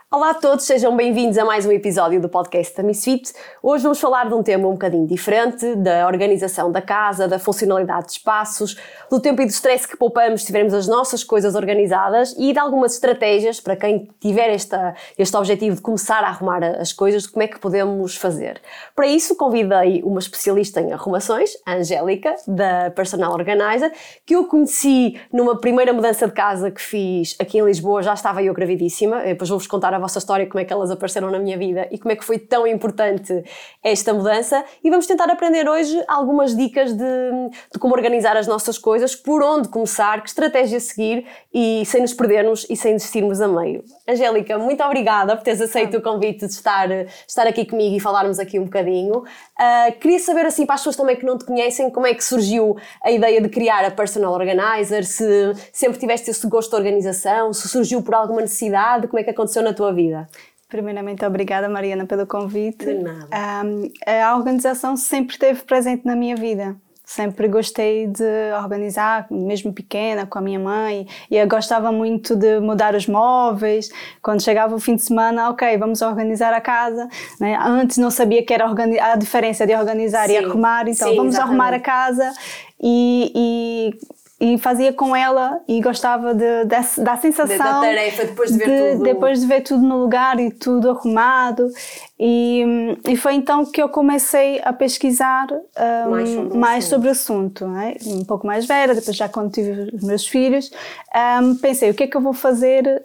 Olá a todos, sejam bem-vindos a mais um episódio do podcast da Misfit. Hoje vamos falar de um tema um bocadinho diferente, da organização da casa, da funcionalidade de espaços, do tempo e do stress que poupamos se tivermos as nossas coisas organizadas e de algumas estratégias para quem tiver este objetivo de começar a arrumar as coisas, como é que podemos fazer. Para isso convidei uma especialista em arrumações, a Angélica, da Personal Organizer, que eu conheci numa primeira mudança de casa que fiz aqui em Lisboa. Já estava eu gravidíssima, depois vou-vos contar a vossa história, como é que elas apareceram na minha vida e como é que foi tão importante esta mudança, e vamos tentar aprender hoje algumas dicas de como organizar as nossas coisas, por onde começar, que estratégia seguir e sem nos perdermos e sem desistirmos a meio. Angélica, muito obrigada por teres aceito o convite de estar aqui comigo e falarmos aqui um bocadinho. Queria saber, assim, para as pessoas também que não te conhecem, como é que surgiu a ideia de criar a Personal Organizer, se sempre tiveste esse gosto de organização, se surgiu por alguma necessidade, como é que aconteceu na tua vida? Primeiramente, obrigada, Mariana, pelo convite. De nada. A organização sempre esteve presente na minha vida. Sempre gostei de organizar, mesmo pequena, com a minha mãe, e eu gostava muito de mudar os móveis. Quando chegava o fim de semana, ok, vamos organizar a casa, né? Antes não sabia que era a diferença de organizar e arrumar, então vamos arrumar a casa e fazia com ela, e gostava da sensação da tarefa, depois de ver tudo no lugar e tudo arrumado. E foi então que eu comecei a pesquisar mais sobre o assunto, né? Um pouco mais velha, depois já quando tive os meus filhos, pensei, o que é que eu vou fazer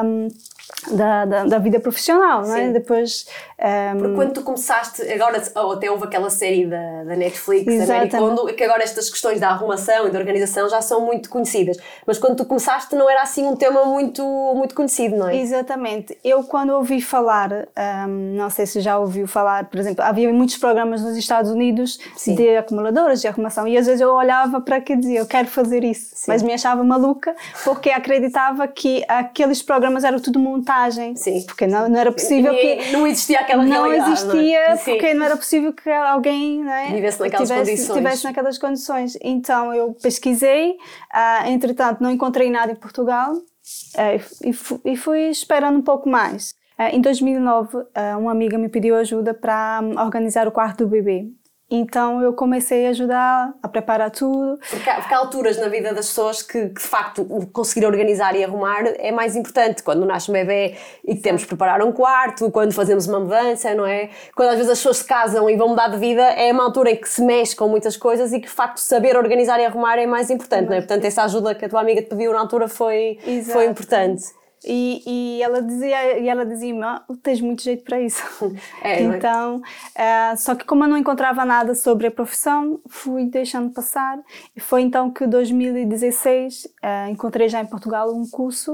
da vida profissional, não é? Depois... Porque quando tu começaste, agora até houve aquela série da Netflix, da Marie Kondo, que agora estas questões da arrumação e da organização já são muito conhecidas, mas quando tu começaste não era assim um tema muito, muito conhecido, não é? Exatamente. Eu quando ouvi falar, não sei se já ouviu falar, por exemplo, havia muitos programas nos Estados Unidos de acumuladoras, de arrumação, e às vezes eu olhava para aquilo e dizia, eu quero fazer isso, mas me achava maluca porque acreditava que aqueles programas eram tudo montagem, porque não era possível não existia aquela realidade. Não existia, porque não era possível que alguém, né, estivesse naquelas condições. Então eu pesquisei, entretanto não encontrei nada em Portugal, e fui esperando um pouco mais. Em 2009, uma amiga me pediu ajuda para organizar o quarto do bebê. Então eu comecei a ajudar a preparar tudo. Porque há alturas na vida das pessoas que de facto conseguir organizar e arrumar é mais importante. Quando nasce um bebê e temos que preparar um quarto, quando fazemos uma mudança, não é? Quando às vezes as pessoas se casam e vão mudar de vida, é uma altura em que se mexe com muitas coisas e que de facto saber organizar e arrumar é mais importante, não é? Portanto, essa ajuda que a tua amiga te pediu na altura foi importante. E ela dizia-me, tens muito jeito para isso. Então, só que como eu não encontrava nada sobre a profissão, fui deixando passar, e foi então que em 2016 encontrei já em Portugal um curso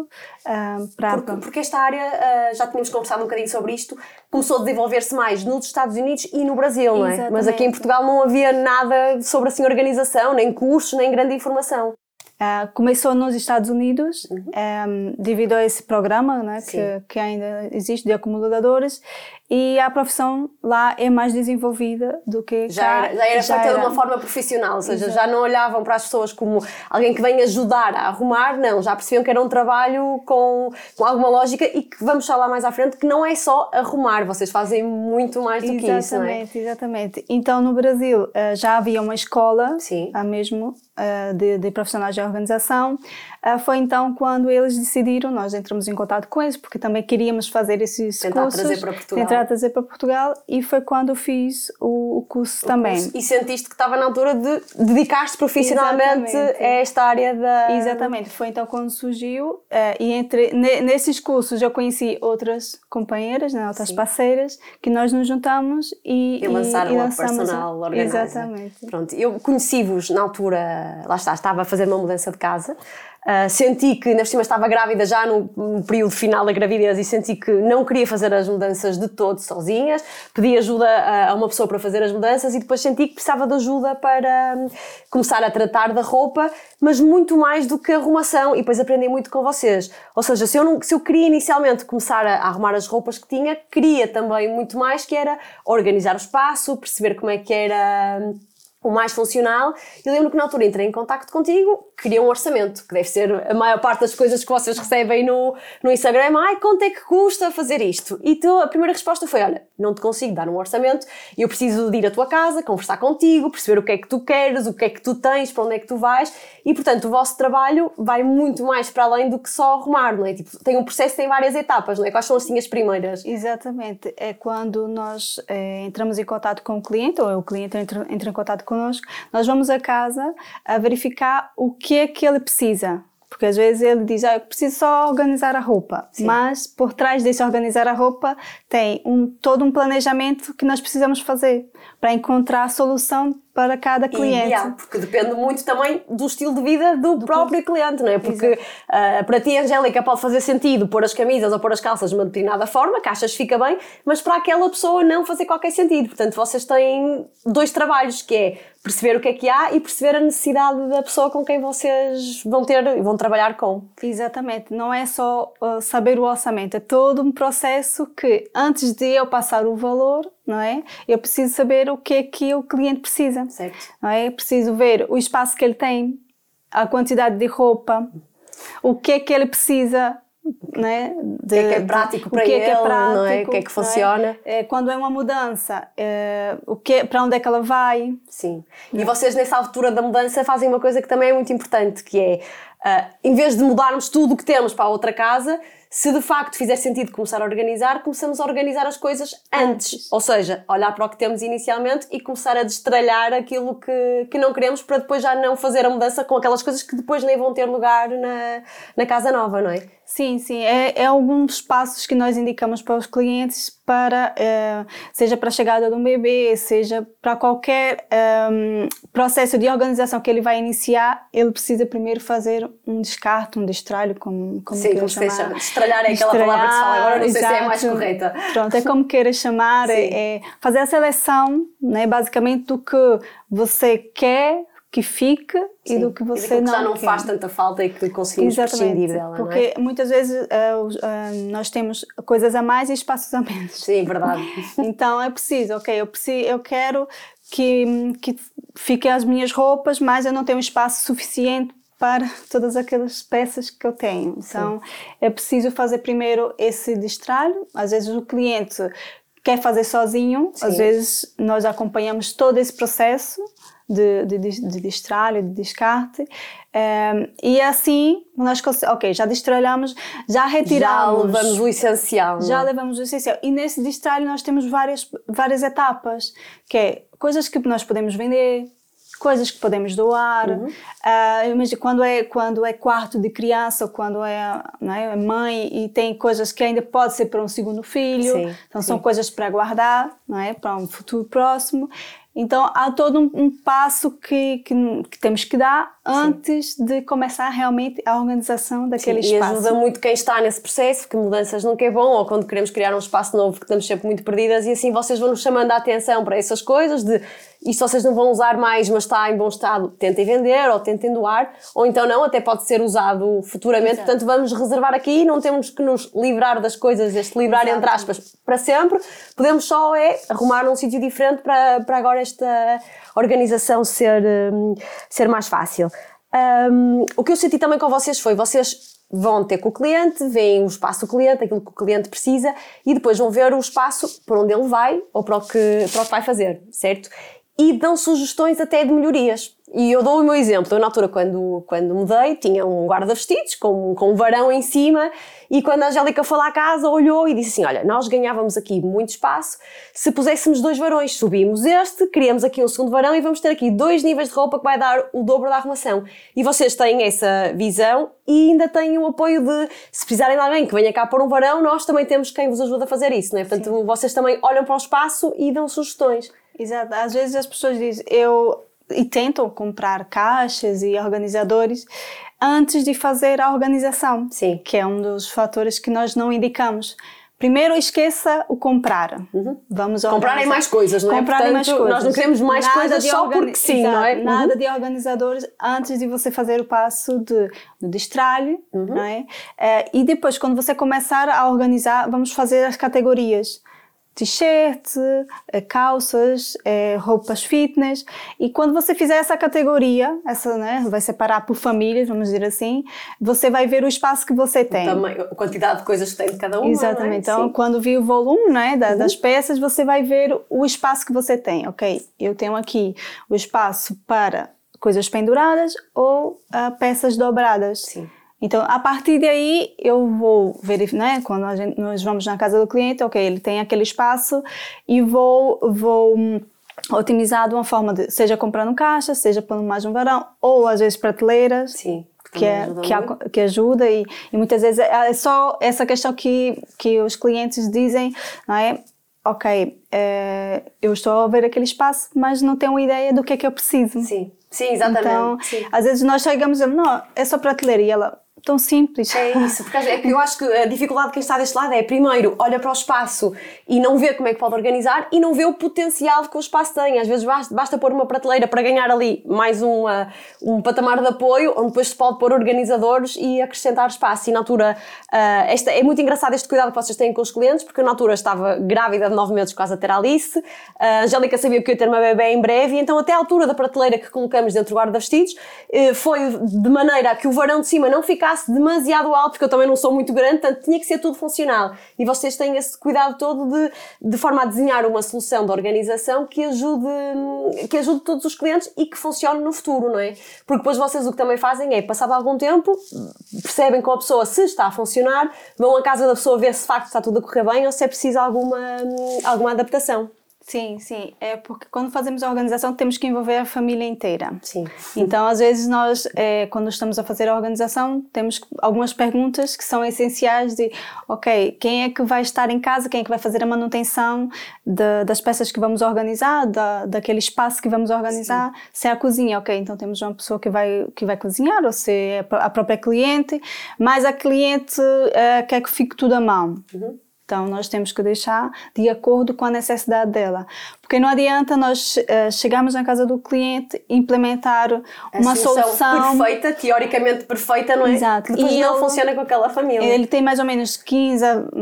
porque esta área, já tínhamos conversado um bocadinho sobre isto, começou a desenvolver-se mais nos Estados Unidos e no Brasil, não é? Exatamente. Mas aqui em Portugal não havia nada sobre assim organização, nem cursos, nem grande informação. Começou nos Estados Unidos, devido a esse programa, né, que ainda existe, de acumuladores, e a profissão lá é mais desenvolvida do que já era feita de uma forma profissional, ou seja, já não olhavam para as pessoas como alguém que vem ajudar a arrumar, não, já percebiam que era um trabalho com alguma lógica, e que vamos falar mais à frente, que não é só arrumar, vocês fazem muito mais do que isso, não é? Exatamente. Então no Brasil já havia uma escola, mesmo, de profissionais de organização. Foi então quando eles decidiram, nós entramos em contato com eles, porque também queríamos fazer esses cursos, tentar trazer para Portugal, e foi quando eu fiz o curso também. E sentiste que estava na altura de dedicar-te profissionalmente a esta área da... Exatamente, foi então quando surgiu, e nesses cursos eu conheci outras companheiras, né, outras parceiras, que nós nos juntamos e lançaram a Personal Organizer. Exatamente. Pronto, eu conheci-vos na altura, lá está, estava a fazer uma mudança de casa. Senti que, na cima, estava grávida já no período final da gravidez, e senti que não queria fazer as mudanças de todo sozinhas. Pedi ajuda a uma pessoa para fazer as mudanças, e depois senti que precisava de ajuda para começar a tratar da roupa, mas muito mais do que a arrumação, e depois aprendi muito com vocês. Ou seja, se eu queria inicialmente começar a arrumar as roupas que tinha, queria também muito mais, que era organizar o espaço, perceber como é que era o mais funcional. E lembro que na altura entrei em contacto contigo, queria um orçamento, que deve ser a maior parte das coisas que vocês recebem no Instagram. Quanto é que custa fazer isto? E a primeira resposta foi, olha, não te consigo dar um orçamento, eu preciso de ir à tua casa, conversar contigo, perceber o que é que tu queres, o que é que tu tens, para onde é que tu vais, e portanto o vosso trabalho vai muito mais para além do que só arrumar, não é? Tipo, tem um processo, tem várias etapas, não é? Quais são assim as primeiras? Exatamente, é quando nós entramos em contato com o cliente, ou o cliente entra em contato connosco, nós vamos à casa a verificar o que é que ele precisa. Porque às vezes ele diz, eu preciso só organizar a roupa. Sim. Mas por trás desse organizar a roupa tem todo um planejamento que nós precisamos fazer para encontrar a solução para cada cliente. Porque depende muito também do estilo de vida do próprio cliente, não é? Porque para ti, Angélica, pode fazer sentido pôr as camisas ou pôr as calças de uma determinada forma, que achas que fica bem, mas para aquela pessoa não fazer qualquer sentido. Portanto, vocês têm 2 trabalhos, que é perceber o que é que há e perceber a necessidade da pessoa com quem vocês vão trabalhar com. Exatamente. Não é só saber o orçamento, é todo um processo que, antes de eu passar o valor, não é? Eu preciso saber o que é que o cliente precisa. Certo. Não é? Preciso ver o espaço que ele tem, a quantidade de roupa, o que é que ele precisa, não é? O que é prático para ele, não é? O que é que funciona. Quando é uma mudança, para onde é que ela vai. Sim. E vocês nessa altura da mudança fazem uma coisa que também é muito importante, que é, em vez de mudarmos tudo o que temos para a outra casa, se de facto fizer sentido começar a organizar, começamos a organizar as coisas antes. Ou seja, olhar para o que temos inicialmente e começar a destralhar aquilo que não queremos, para depois já não fazer a mudança com aquelas coisas que depois nem vão ter lugar na casa nova, não é? Sim, sim. É alguns passos que nós indicamos para os clientes para, seja para a chegada de um bebê, seja para qualquer processo de organização que ele vai iniciar, ele precisa primeiro fazer um descarte, um destralho, como sim, como se chama. Destralhar é aquela palavra que se fala agora, não sei se é a mais correta. Pronto, é como queiras chamar, é fazer a seleção, né, basicamente do que você quer que fique. Sim. E do que você não já não quer. Faz tanta falta e que conseguimos prescindir dela, porque não é? Muitas vezes nós temos coisas a mais e espaços a menos. Sim, verdade. Então é preciso, eu quero que fiquem as minhas roupas, mas eu não tenho espaço suficiente para todas aquelas peças que eu tenho. Então é preciso fazer primeiro esse destralho. Às vezes o cliente quer fazer sozinho, sim. Às vezes nós acompanhamos todo esse processo de destralho, de descarte, e assim nós já destralhamos, já retiramos, já levamos o essencial, já levamos o essencial, e nesse destralho nós temos várias etapas, que é coisas que nós podemos vender, coisas que podemos doar, mas quando é quarto de criança, ou quando não é mãe e tem coisas que ainda pode ser para um segundo filho, sim, então são coisas para guardar, não é, para um futuro próximo. Então há todo um passo que temos que dar antes de começar realmente a organização daquele espaço. E ajuda muito quem está nesse processo, que mudanças nunca é bom, ou quando queremos criar um espaço novo que estamos sempre muito perdidas, e assim vocês vão nos chamando a atenção para essas coisas, de isto vocês não vão usar mais, mas está em bom estado, tentem vender ou tentem doar, ou então não, até pode ser usado futuramente. Exato. Portanto vamos reservar aqui, não temos que nos livrar das coisas, este livrar, exato, entre aspas, para sempre, podemos só arrumar num sítio diferente para agora esta organização ser mais fácil. O que eu senti também com vocês vocês vão ter com o cliente, veem o espaço do cliente, aquilo que o cliente precisa, e depois vão ver o espaço por onde ele vai ou para o que vai fazer, certo? E dão sugestões até de melhorias. E eu dou o meu exemplo. Eu, na altura, quando mudei, tinha um guarda-vestidos com um varão em cima, e quando a Angélica foi lá à casa, olhou e disse assim, olha, nós ganhávamos aqui muito espaço se puséssemos 2 varões. Subimos criamos aqui um segundo varão e vamos ter aqui 2 níveis de roupa que vai dar o dobro da arrumação. E vocês têm essa visão e ainda têm o apoio de, se precisarem de alguém que venha cá pôr um varão, nós também temos quem vos ajuda a fazer isso, não é? Portanto, sim, vocês também olham para o espaço e dão sugestões. Exato. Às vezes as pessoas dizem, e tentam comprar caixas e organizadores antes de fazer a organização, sim, que é um dos fatores que nós não indicamos. Primeiro, esqueça o comprar. Vamos comprar mais coisas, não é? Comprar mais coisas. Nós não queremos mais coisas só porque sim, exato, não é? Nada de organizadores antes de você fazer o passo do destralho, não é? E depois, quando você começar a organizar, vamos fazer as categorias. t-shirt, calças, roupas fitness. E quando você fizer essa categoria, né, vai separar por famílias, vamos dizer assim, você vai ver o espaço que você tem. A quantidade de coisas que tem de cada uma. Exatamente. Não é? Então, quando vir o volume, né, das peças, você vai ver o espaço que você tem. Ok, eu tenho aqui o espaço para coisas penduradas ou peças dobradas. Sim. Então, a partir daí, eu vou verificar, né, quando nós vamos na casa do cliente, ok, ele tem aquele espaço e vou otimizar de uma forma de, seja comprando caixa, seja pondo mais um varão, ou às vezes prateleiras. Sim. Que ajuda e muitas vezes é só essa questão que os clientes dizem, não é? Ok, eu estou a ver aquele espaço, mas não tenho ideia do que é que eu preciso. Sim, sim, exatamente. Então, sim. Às vezes nós chegamos a dizer, não, é só prateleira, e ela, tão simples. É isso, porque é que eu acho que a dificuldade de quem está deste lado é, primeiro, olha para o espaço e não vê como é que pode organizar e não vê o potencial que o espaço tem. Às vezes basta pôr uma prateleira para ganhar ali mais um patamar de apoio, onde depois se pode pôr organizadores e acrescentar espaço. E na altura, é muito engraçado este cuidado que vocês têm com os clientes, porque eu na altura estava grávida de 9 meses, quase a ter a Alice, a Angélica sabia que eu ia ter uma bebê em breve, e então até a altura da prateleira que colocamos dentro do guarda-vestidos foi de maneira a que o varão de cima não ficasse demasiado alto, porque eu também não sou muito grande, portanto tinha que ser tudo funcional. E vocês têm esse cuidado todo de forma a desenhar uma solução de organização que ajude todos os clientes e que funcione no futuro, não é? Porque depois vocês o que também fazem é, passado algum tempo, percebem com a pessoa se está a funcionar, vão à casa da pessoa ver se de facto está tudo a correr bem ou se é preciso alguma adaptação. Sim, sim. É porque quando fazemos a organização temos que envolver a família inteira. Sim. Então, às vezes nós, quando estamos a fazer a organização, temos algumas perguntas que são essenciais de, ok, quem é que vai estar em casa, quem é que vai fazer a manutenção das peças que vamos organizar, daquele espaço que vamos organizar, sim. Se é a cozinha, ok, então temos uma pessoa que vai cozinhar, ou se é a própria cliente, mas a cliente quer que fique tudo à mão. Uhum. Então, nós temos que deixar de acordo com a necessidade dela. Porque não adianta nós chegarmos na casa do cliente e implementar uma solução perfeita, teoricamente perfeita, não é? Exato. Depois e não funciona com aquela família. Ele tem mais ou menos 15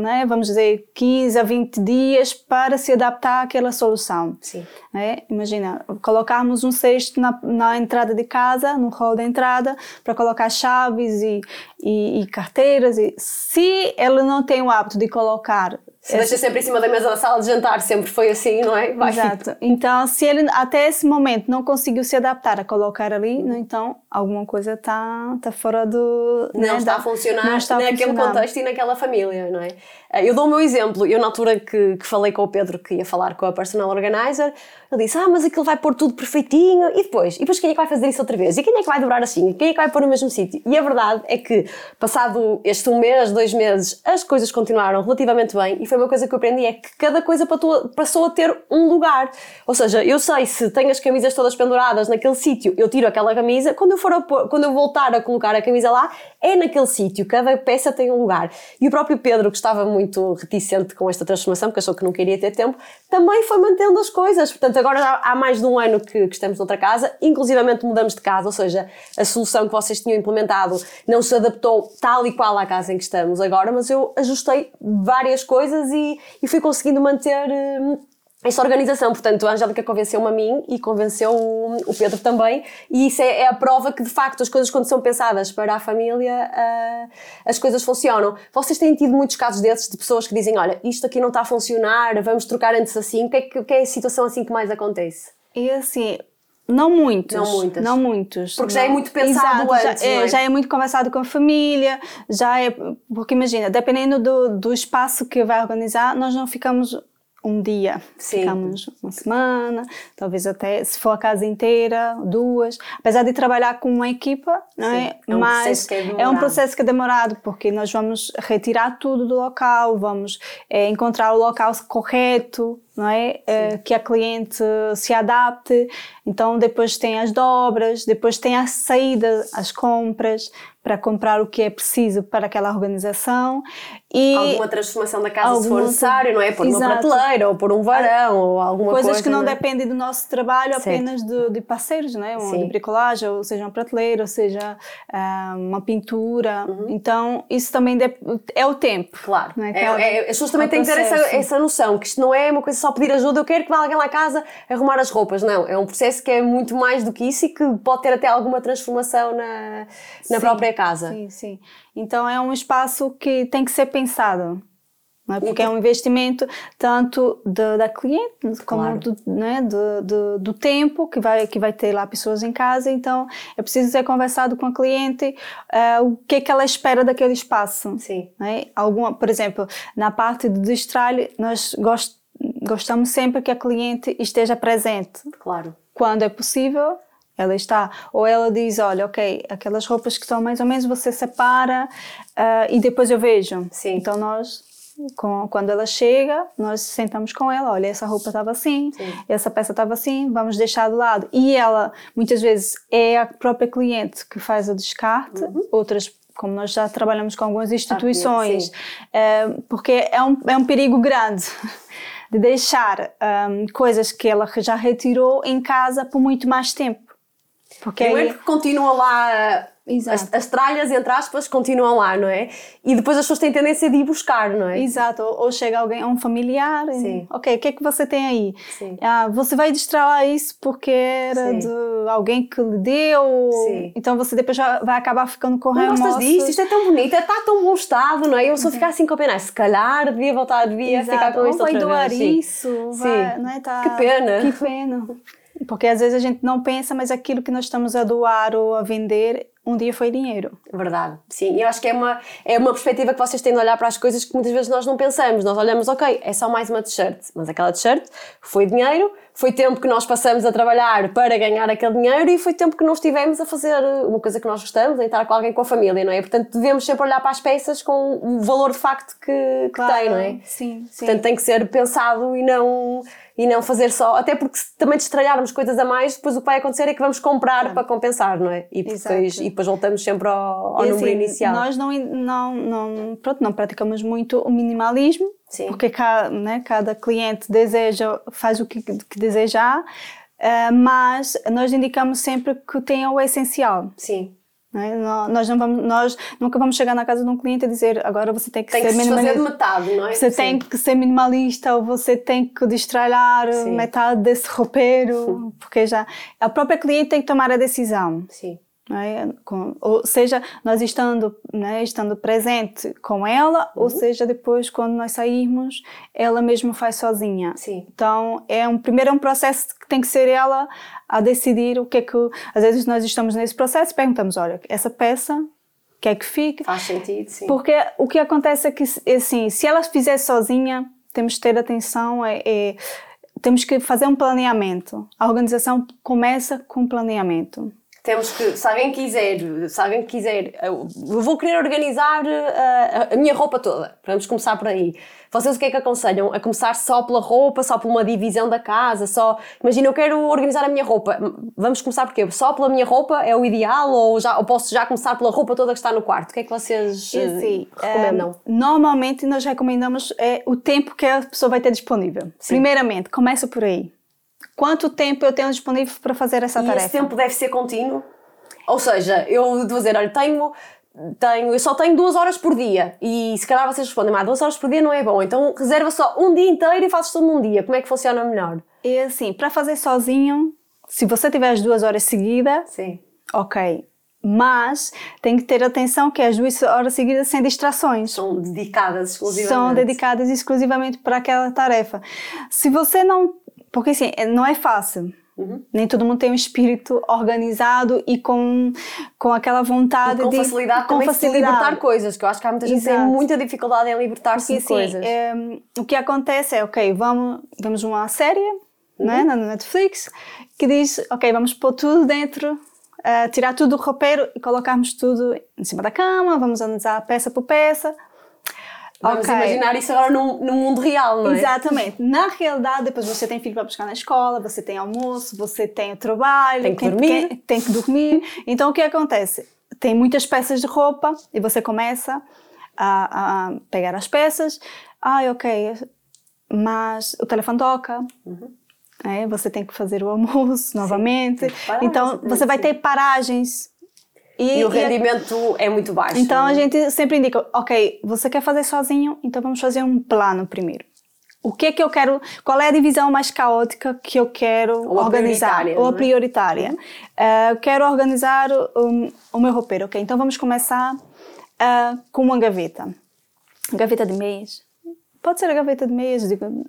a 20 dias para se adaptar àquela solução. Sim. Imagina, colocarmos um cesto na entrada de casa, no hall da entrada, para colocar chaves e carteiras. E se ele não tem o hábito de colocar... Se deixa sempre em cima da mesa da sala de jantar, sempre foi assim, não é? Exato. Então, se ele até esse momento não conseguiu se adaptar a colocar ali, então alguma coisa está fora do... Não está a funcionar naquele contexto e naquela família, não é? Eu dou o meu exemplo. Eu, na altura que falei com o Pedro, que ia falar com a Personal Organizer, ele disse, mas aquilo vai pôr tudo perfeitinho, e depois quem é que vai fazer isso outra vez? E quem é que vai dobrar assim? Quem é que vai pôr no mesmo sítio? E a verdade é que, passado este 1 mês, 2 meses, as coisas continuaram relativamente bem, e foi uma coisa que eu aprendi, é que cada coisa passou a ter um lugar. Ou seja, eu sei, se tenho as camisas todas penduradas naquele sítio, eu tiro aquela camisa, quando eu voltar a colocar a camisa lá, é naquele sítio, cada peça tem um lugar. E o próprio Pedro, que estava muito reticente com esta transformação, porque achou que não queria ter tempo, também foi mantendo as coisas. Portanto, agora há mais de 1 ano que estamos noutra casa, inclusivamente mudamos de casa, ou seja, a solução que vocês tinham implementado não se adaptou tal e qual à casa em que estamos agora, mas eu ajustei várias coisas e fui conseguindo manter esta organização. Portanto, a Angélica convenceu-me a mim e convenceu o Pedro também, e isso é a prova que de facto as coisas, quando são pensadas para a família, as coisas funcionam. Vocês têm tido muitos casos desses de pessoas que dizem, olha, isto aqui não está a funcionar, vamos trocar antes assim? O que é a situação assim que mais acontece? E assim... Não muitos. Não muitos. Porque não. Já é muito pensado. Exato, antes, já é muito conversado com a família, porque imagina, dependendo do espaço que vai organizar, nós não ficamos um dia, sim. Ficamos uma semana, talvez até, se for a casa inteira, 2, apesar de trabalhar com uma equipa, não é? Mas é um processo que é demorado, porque nós vamos retirar tudo do local, vamos encontrar o local correto, não é? Que a cliente se adapte. Então depois tem as dobras, depois tem a saída, as compras, para comprar o que é preciso para aquela organização. E alguma transformação da casa se for necessário, não é? Pôr uma prateleira, ou pôr um varão, ou alguma coisa. Coisas que não é? dependem do nosso trabalho, apenas de parceiros, não é? De bricolagem, ou seja uma prateleira, ou seja uma pintura. Então isso também é o tempo. Claro. Não é? As pessoas também têm que ter essa noção, que isto não é uma coisa só pedir ajuda, eu quero que vá alguém lá à casa arrumar as roupas. Não, é um processo que é muito mais do que isso e que pode ter até alguma transformação na própria casa. Sim. Então é um espaço que tem que ser pensado, não é? Porque é um investimento tanto da cliente como do tempo que vai ter lá pessoas em casa. Então é preciso ser conversado com a cliente o que é que ela espera daquele espaço. Sim. Não é? Por exemplo, na parte do destralhe, nós gostamos sempre que a cliente esteja presente. Claro. Quando é possível, ela está. Ou ela diz, olha, ok, aquelas roupas que estão mais ou menos você separa e depois eu vejo. Sim. Então nós, quando ela chega, nós sentamos com ela, olha, essa roupa estava assim, essa peça estava assim, vamos deixar de lado. E ela, muitas vezes, é a própria cliente que faz o descarte, outras, como nós já trabalhamos com algumas instituições, porque é um perigo grande de deixar coisas que ela já retirou em casa por muito mais tempo. Primeiro porque continua lá, as tralhas, entre aspas, continuam lá, não é? E depois as pessoas têm tendência de ir buscar, não é? Exato, ou chega alguém, um familiar, ok, o que é que você tem aí? Sim. Você vai destralar isso porque era de alguém que lhe deu, então você depois já vai acabar ficando com remorso. Não gostas disto? Isto é tão bonito, está tão bom estado, não é? Eu só ficar assim com a pena, se calhar devia voltar, ficar com isto outra vez. Vai doar isso, não é? Que pena. Que pena. Porque às vezes a gente não pensa, mas aquilo que nós estamos a doar ou a vender, um dia foi dinheiro. Verdade, sim. E eu acho que é uma perspectiva que vocês têm de olhar para as coisas que muitas vezes nós não pensamos. Nós olhamos, ok, é só mais uma t-shirt, mas aquela t-shirt foi dinheiro, foi tempo que nós passamos a trabalhar para ganhar aquele dinheiro e foi tempo que nós estivemos a fazer uma coisa que nós gostamos, em estar com alguém, com a família, não é? Portanto, devemos sempre olhar para as peças com o valor de facto que tem, não é? Sim. Portanto, tem que ser pensado e não fazer só, até porque se também destralharmos coisas a mais, depois o que vai acontecer é que vamos comprar para compensar, não é? E depois voltamos sempre ao número inicial. Nós não praticamos muito o minimalismo, porque cada cliente faz o que desejar, mas nós indicamos sempre que tenha o essencial. Sim. Nós nunca vamos chegar na casa de um cliente e dizer agora você tem que ser minimalista. Tem que se fazer de metade, não é? Você tem que ser minimalista ou você tem que destralhar metade desse roupeiro, porque já a própria cliente tem que tomar a decisão. Sim. Não é? Ou seja, nós estando presente com ela, ou seja, depois quando nós sairmos, ela mesma faz sozinha. Sim. Então, primeiro é um processo que tem que ser ela a decidir o que é que... Às vezes nós estamos nesse processo e perguntamos, olha, essa peça, quer que fique? Faz sentido, sim. Porque o que acontece é que, assim, se ela fizer sozinha, temos que ter atenção, temos que fazer um planeamento. A organização começa com planeamento. Temos que, se alguém quiser, eu vou querer organizar a minha roupa toda. Vamos começar por aí. Vocês o que é que aconselham? A começar só pela roupa, só por uma divisão da casa, imagina, eu quero organizar a minha roupa. Vamos começar por quê? Só pela minha roupa é o ideal ou posso já começar pela roupa toda que está no quarto? O que é que vocês recomendam? Normalmente nós recomendamos o tempo que a pessoa vai ter disponível. Sim. Primeiramente, começa por aí. Quanto tempo eu tenho disponível para fazer essa tarefa? E esse tempo deve ser contínuo? Ou seja, eu vou dizer, olha, eu só tenho 2 horas por dia e se calhar vocês respondem, 2 horas por dia não é bom, então reserva só um dia inteiro e fazes tudo num dia. Como é que funciona melhor? É assim, para fazer sozinho, se você tiver as 2 horas seguidas, ok. Mas tem que ter atenção que as 2 horas seguidas sem distrações. São dedicadas exclusivamente para aquela tarefa. Se você não... Porque assim, não é fácil. Nem todo mundo tem um espírito organizado e com aquela vontade com facilidade de libertar coisas, que eu acho que há muita gente que tem muita dificuldade em libertar-se de coisas. O que acontece é, ok, vamos uma série na Netflix que diz, ok, vamos pôr tudo dentro, tirar tudo do roupeiro e colocarmos tudo em cima da cama, vamos analisar peça por peça. Vamos imaginar isso agora no mundo real, não é? Exatamente. Na realidade, depois você tem filho para buscar na escola, você tem almoço, você tem o trabalho, tem que dormir. Então, o que acontece? Tem muitas peças de roupa e você começa a pegar as peças. Ok, mas o telefone toca. Você tem que fazer o almoço novamente. Então, você vai ter paragens. E o rendimento é muito baixo. Então, a gente sempre indica, ok, você quer fazer sozinho? Então, vamos fazer um plano primeiro. O que é que eu quero? Qual é a divisão mais caótica que eu quero organizar? Ou a prioritária. Eu quero organizar o meu roupeiro. Ok, então vamos começar com uma gaveta. Gaveta de meias. Pode ser a gaveta de meias.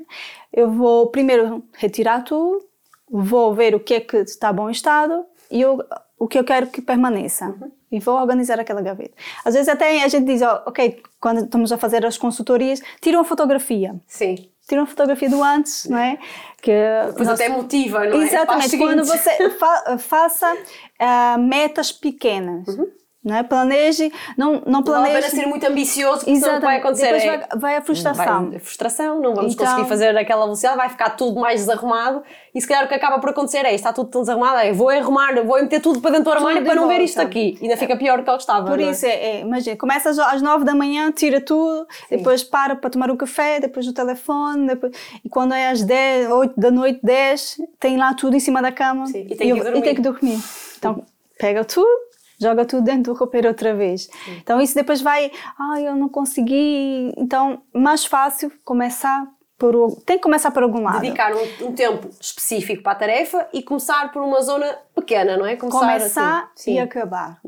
Eu vou primeiro retirar tudo, vou ver o que é que está em bom estado e o que eu quero que permaneça. E vou organizar aquela gaveta. Às vezes até a gente diz, ok, quando estamos a fazer as consultorias, tira uma fotografia. Sim. Tira uma fotografia do antes, não é? Depois até motiva, não é? Exatamente. Quando você faça metas pequenas. Não é? Planeje, não planeje. Não vale a pena ser muito ambicioso, porque senão o que vai acontecer depois vai a frustração. Vai a frustração, não vamos conseguir fazer aquela velocidade, vai ficar tudo mais desarrumado e se calhar o que acaba por acontecer está tudo tão desarrumado, vou arrumar, vou meter tudo para dentro do armário para não ver isto aqui. Ainda fica pior do que ele estava. Por isso, imagina, começa às 9 da manhã, tira tudo, depois para tomar um café, depois o telefone, e quando é às 10, 8 da noite, 10, tem lá tudo em cima da cama. Sim, e tem que dormir. Então, pega tudo, joga tudo dentro do roupeiro outra vez. Sim. Então isso depois vai, eu não consegui. Então, mais fácil começar tem que começar por algum lado. Dedicar um tempo específico para a tarefa e começar por uma zona pequena, não é? Começar assim. E acabar.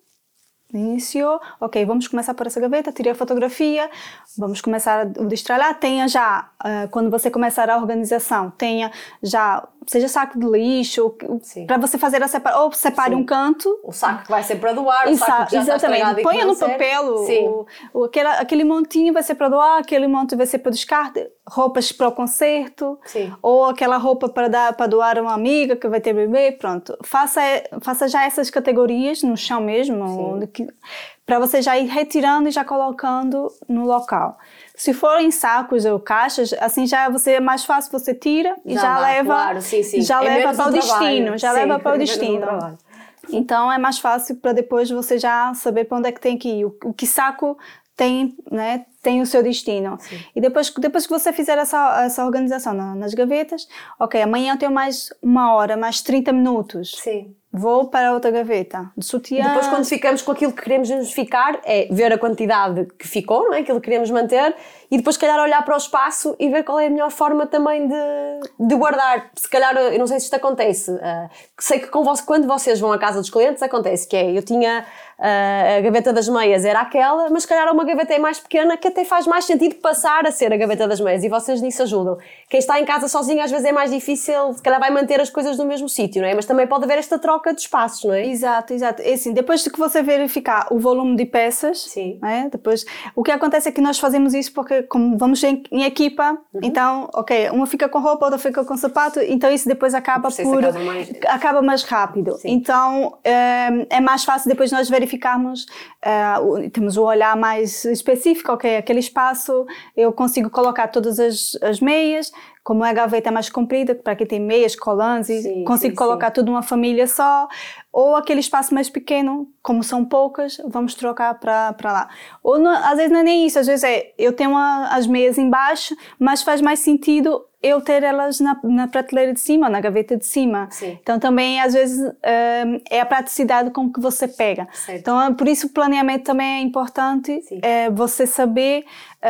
Iniciou, ok, vamos começar por essa gaveta, tirei a fotografia, vamos começar a destralhar, tenha já, quando você começar a organização, tenha já, seja saco de lixo, para você fazer ou separe um canto. O saco que vai ser para doar, o saco que já exatamente. Está ponha no papel, aquele montinho vai ser para doar, aquele monte vai ser para descarte, roupas para o concerto, ou aquela roupa para doar a uma amiga que vai ter bebê, pronto. Faça já essas categorias no chão mesmo, para você já ir retirando e já colocando no local. Se for em sacos ou caixas, assim já é mais fácil, você tira e já leva, já leva para o destino, já leva para o destino. Então é mais fácil para depois você já saber para onde é que tem que ir, o que saco tem, né, tem o seu destino. E depois que você fizer essa organização nas gavetas, ok, amanhã eu tenho mais 1 hora, mais 30 minutos. Vou para outra gaveta de sutiã. Depois, quando ficamos com aquilo que queremos ficar, é ver a quantidade que ficou, não é? Aquilo que queremos manter, e depois, se calhar, olhar para o espaço e ver qual é a melhor forma também de guardar. Se calhar, eu não sei se isto acontece, sei que quando vocês vão à casa dos clientes, acontece que eu tinha a gaveta das meias, era aquela, mas se calhar uma gaveta mais pequena que até faz mais sentido passar a ser a gaveta das meias, e vocês nisso ajudam. Quem está em casa sozinho às vezes é mais difícil, se calhar vai manter as coisas no mesmo sítio, não é? Mas também pode haver esta troca de espaços, não é? Exato. É assim, depois de que você verificar o volume de peças, depois, o que acontece é que nós fazemos isso porque como vamos em equipa, então, ok, uma fica com roupa, outra fica com sapato, então isso depois acaba mais rápido. Então, é mais fácil depois nós verificarmos, temos o olhar mais específico, ok, aquele espaço, eu consigo colocar todas as meias, como a gaveta é mais comprida, para quem tem meias, colãs, consigo colocar tudo numa família só, ou aquele espaço mais pequeno, como são poucas, vamos trocar para lá. Ou não, às vezes não é nem isso, às vezes eu tenho as meias embaixo, mas faz mais sentido eu ter elas na prateleira de cima, na gaveta de cima. Então também às vezes é a praticidade com que você pega. Então por isso o planeamento também é importante, você saber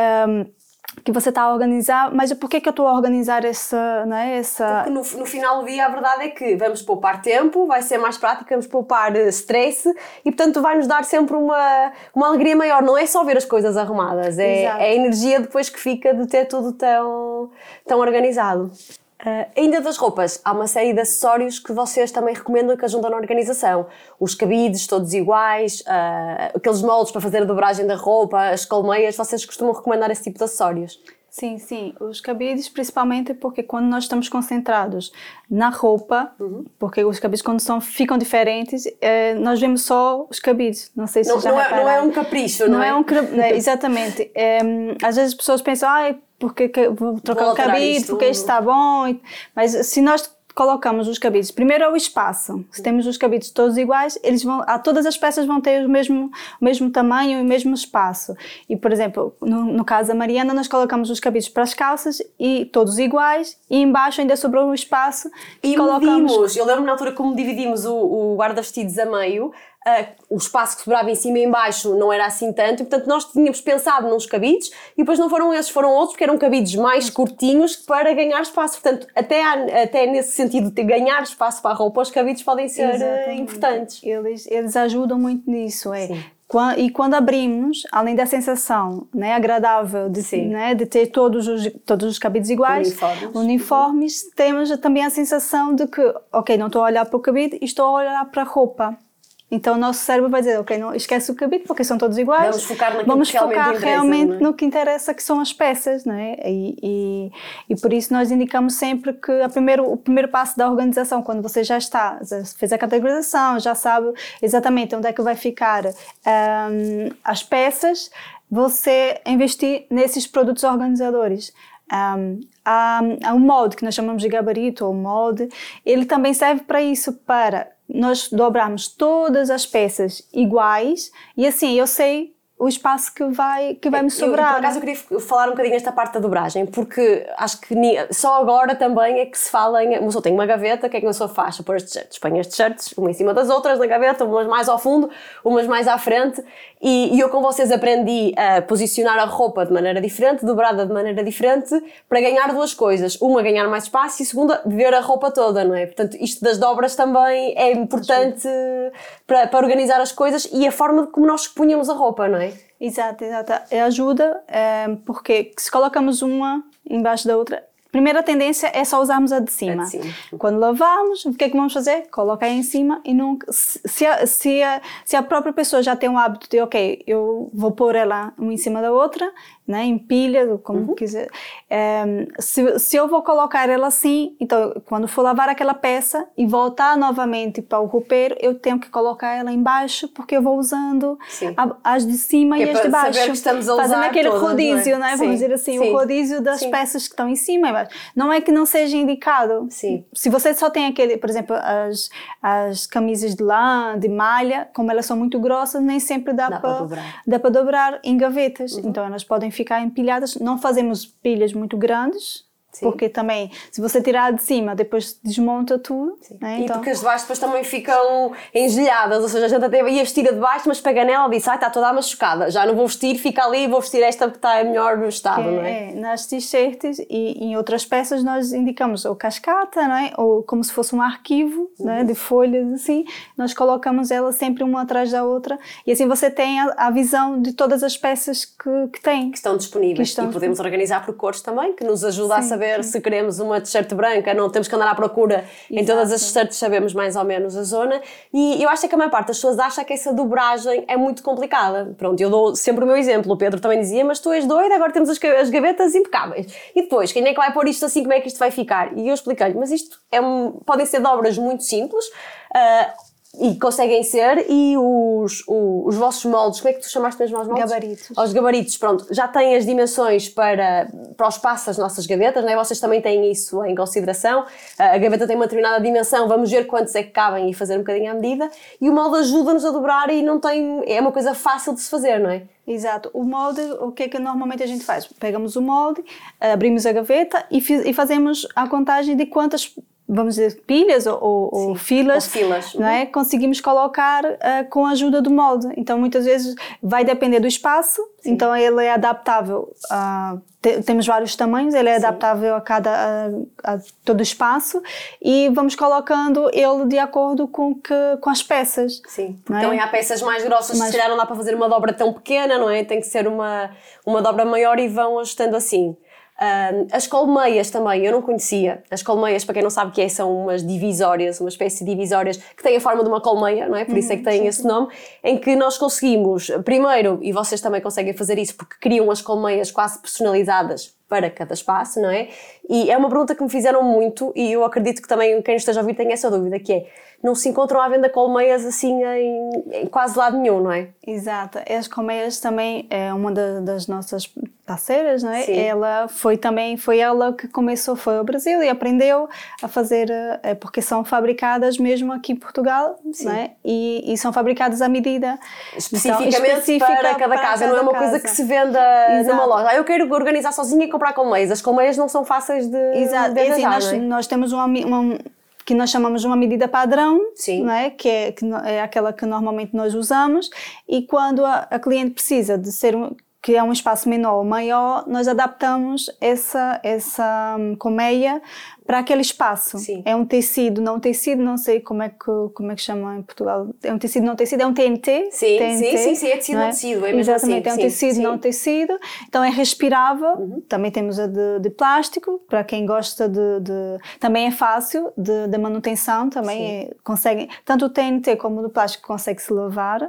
que você está a organizar, mas por que eu estou a organizar essa... Porque no final do dia a verdade é que vamos poupar tempo, vai ser mais prático, vamos poupar stress e portanto vai-nos dar sempre uma alegria maior, não é só ver as coisas arrumadas, é a energia depois que fica de ter tudo tão organizado. Ainda das roupas, há uma série de acessórios que vocês também recomendam que ajudam na organização. Os cabides todos iguais, aqueles moldes para fazer a dobragem da roupa, as colmeias, vocês costumam recomendar esse tipo de acessórios? Sim, sim. Os cabides, principalmente porque quando nós estamos concentrados na roupa, porque os cabides quando ficam diferentes, nós vemos só os cabides. Não sei se já repararam. Não é um capricho, não é? Exatamente. Às vezes as pessoas pensam, porque vou trocar o cabide, porque isto está bom. Mas se nós colocamos os cabides, primeiro é o espaço. Se temos os cabides todos iguais, todas as peças vão ter o mesmo tamanho e o mesmo espaço. E, por exemplo, no caso da Mariana, nós colocamos os cabides para as calças e todos iguais, e embaixo ainda sobrou um espaço e colocamos. Eu lembro na altura como dividimos o guarda-vestidos a meio. O espaço que sobrava em cima e em baixo não era assim tanto, e portanto nós tínhamos pensado nos cabides e depois não foram esses, foram outros, porque eram cabides mais curtinhos para ganhar espaço. Portanto, até nesse sentido de ganhar espaço para a roupa, os cabides podem ser importantes. Eles ajudam muito nisso. E quando abrimos, além da sensação, né, agradável de ter todos os cabides iguais, uniformes, temos também a sensação de que, ok, não estou a olhar para o cabide, estou a olhar para a roupa. Então o nosso cérebro vai dizer, ok, não esquece o cabide porque são todos iguais. Vamos focar realmente no que interessa, que são as peças, não é? E por isso nós indicamos sempre que o primeiro passo da organização, quando você já fez a categorização, já sabe exatamente onde é que vai ficar as peças, você investir nesses produtos organizadores. Há um molde que nós chamamos de gabarito ou molde, ele também serve para isso, para nós dobrarmos todas as peças iguais e assim eu sei o espaço que vai me sobrar. Por acaso eu queria falar um bocadinho nesta parte da dobragem, porque acho que só agora também é que se fala em... Uma pessoa tem uma gaveta, o que é que uma pessoa faz? Pôr as t-shirts, põe as t-shirts, uma em cima das outras na gaveta, umas mais ao fundo, umas mais à frente, e eu com vocês aprendi a posicionar a roupa de maneira diferente, dobrada de maneira diferente, para ganhar duas coisas. Uma, ganhar mais espaço, e segunda, ver a roupa toda, não é? Portanto, isto das dobras também é importante para organizar as coisas e a forma como nós expunhamos a roupa, não é? Exato. Ajuda, porque se colocamos uma embaixo da outra, a primeira tendência é só usarmos a de cima. Quando lavamos, o que é que vamos fazer? Coloca aí em cima e nunca... Se a própria pessoa já tem um hábito de, ok, eu vou pôr ela uma em cima da outra, né, em pilha, como quiser. Se eu vou colocar ela assim, então quando for lavar aquela peça e voltar novamente para o roupeiro, eu tenho que colocar ela embaixo, porque eu vou usando as de cima e as de baixo. Saber que estamos a usar fazendo aquele todas, rodízio, não é? Vamos dizer assim, o rodízio das peças que estão em cima e baixo. Não é que não seja indicado. Se você só tem aquele, por exemplo, as camisas de lã, de malha, como elas são muito grossas, nem sempre dá para dobrar em gavetas. Então elas podem ficar empilhadas. Não fazemos pilhas muito grandes, porque também, se você tirar de cima, depois desmonta tudo. Né? E porque as de baixo depois também ficam engelhadas, ou seja, a gente até ia vestir a de baixo, mas pega nela e diz, está toda machucada, já não vou vestir, fica ali e vou vestir esta que está em melhor estado, não é? Nas t-shirts e em outras peças nós indicamos ou cascata, não é? Ou como se fosse um arquivo, né? De folhas assim, nós colocamos ela sempre uma atrás da outra e assim você tem a visão de todas as peças que tem. Que estão disponíveis. E podemos organizar por cores também, que nos ajuda a saber se queremos uma t-shirt branca, não temos que andar à procura. Em todas as t-shirts sabemos mais ou menos a zona. E eu acho que a maior parte das pessoas acha que essa dobragem é muito complicada. Pronto, eu dou sempre o meu exemplo. O Pedro também dizia, mas tu és doida, agora temos as gavetas impecáveis. E depois, quem é que vai pôr isto assim, como é que isto vai ficar? E eu expliquei-lhe, mas isto podem ser dobras muito simples, e conseguem ser, e os vossos moldes, como é que tu chamaste mesmo aos moldes? Gabaritos. Os gabaritos, pronto, já têm as dimensões para o espaço das nossas gavetas, não é? Vocês também têm isso em consideração. A gaveta tem uma determinada dimensão, vamos ver quantos é que cabem e fazer um bocadinho à medida, e o molde ajuda-nos a dobrar e é uma coisa fácil de se fazer, não é? Exato. O molde, o que é que normalmente a gente faz? Pegamos o molde, abrimos a gaveta e fazemos a contagem de quantas, vamos dizer, pilhas ou filas, não é? Conseguimos colocar com a ajuda do molde. Então, muitas vezes vai depender do espaço, então ele é adaptável temos vários tamanhos, ele é adaptável a todo o espaço e vamos colocando ele de acordo com as peças. Sim, porque também há peças mais grossas que se calhar não dá para fazer uma dobra tão pequena, não é? Tem que ser uma dobra maior e vão ajustando assim. As colmeias também, eu não conhecia. As colmeias, para quem não sabe o que é, são umas divisórias, uma espécie de divisórias que têm a forma de uma colmeia, não é? Por isso é que têm esse nome, em que nós conseguimos, primeiro, e vocês também conseguem fazer isso, porque criam as colmeias quase personalizadas para cada espaço, não é? E é uma pergunta que me fizeram muito e eu acredito que também quem esteja a ouvir tem essa dúvida, que é, não se encontram à venda colmeias assim em quase lado nenhum, não é? Exato. As colmeias também é uma das nossas parceiras, não é? Sim. Foi ela que começou, foi ao Brasil e aprendeu a fazer, porque são fabricadas mesmo aqui em Portugal, não é? E são fabricadas à medida. Especificamente para cada casa, não é uma coisa que se venda numa loja. Eu quero organizar sozinha e comprar colmeias. As colmeias não são fáceis de arranjar, assim, nós temos que nós chamamos de uma medida padrão, Sim. não é? Que é aquela que normalmente nós usamos, e quando a cliente precisa de ser que é um espaço menor ou maior, nós adaptamos essa colmeia para aquele espaço. Sim. É um tecido, não sei como é que chama em Portugal. É um tecido, não tecido, é um TNT. Sim, TNT, sim, é tecido, não tecido. É mesmo exatamente, assim. É um tecido, não tecido. Então é respirável. Uhum. Também temos a de plástico, para quem gosta também é fácil de manutenção, também consegue, tanto o TNT como o de plástico consegue-se lavar.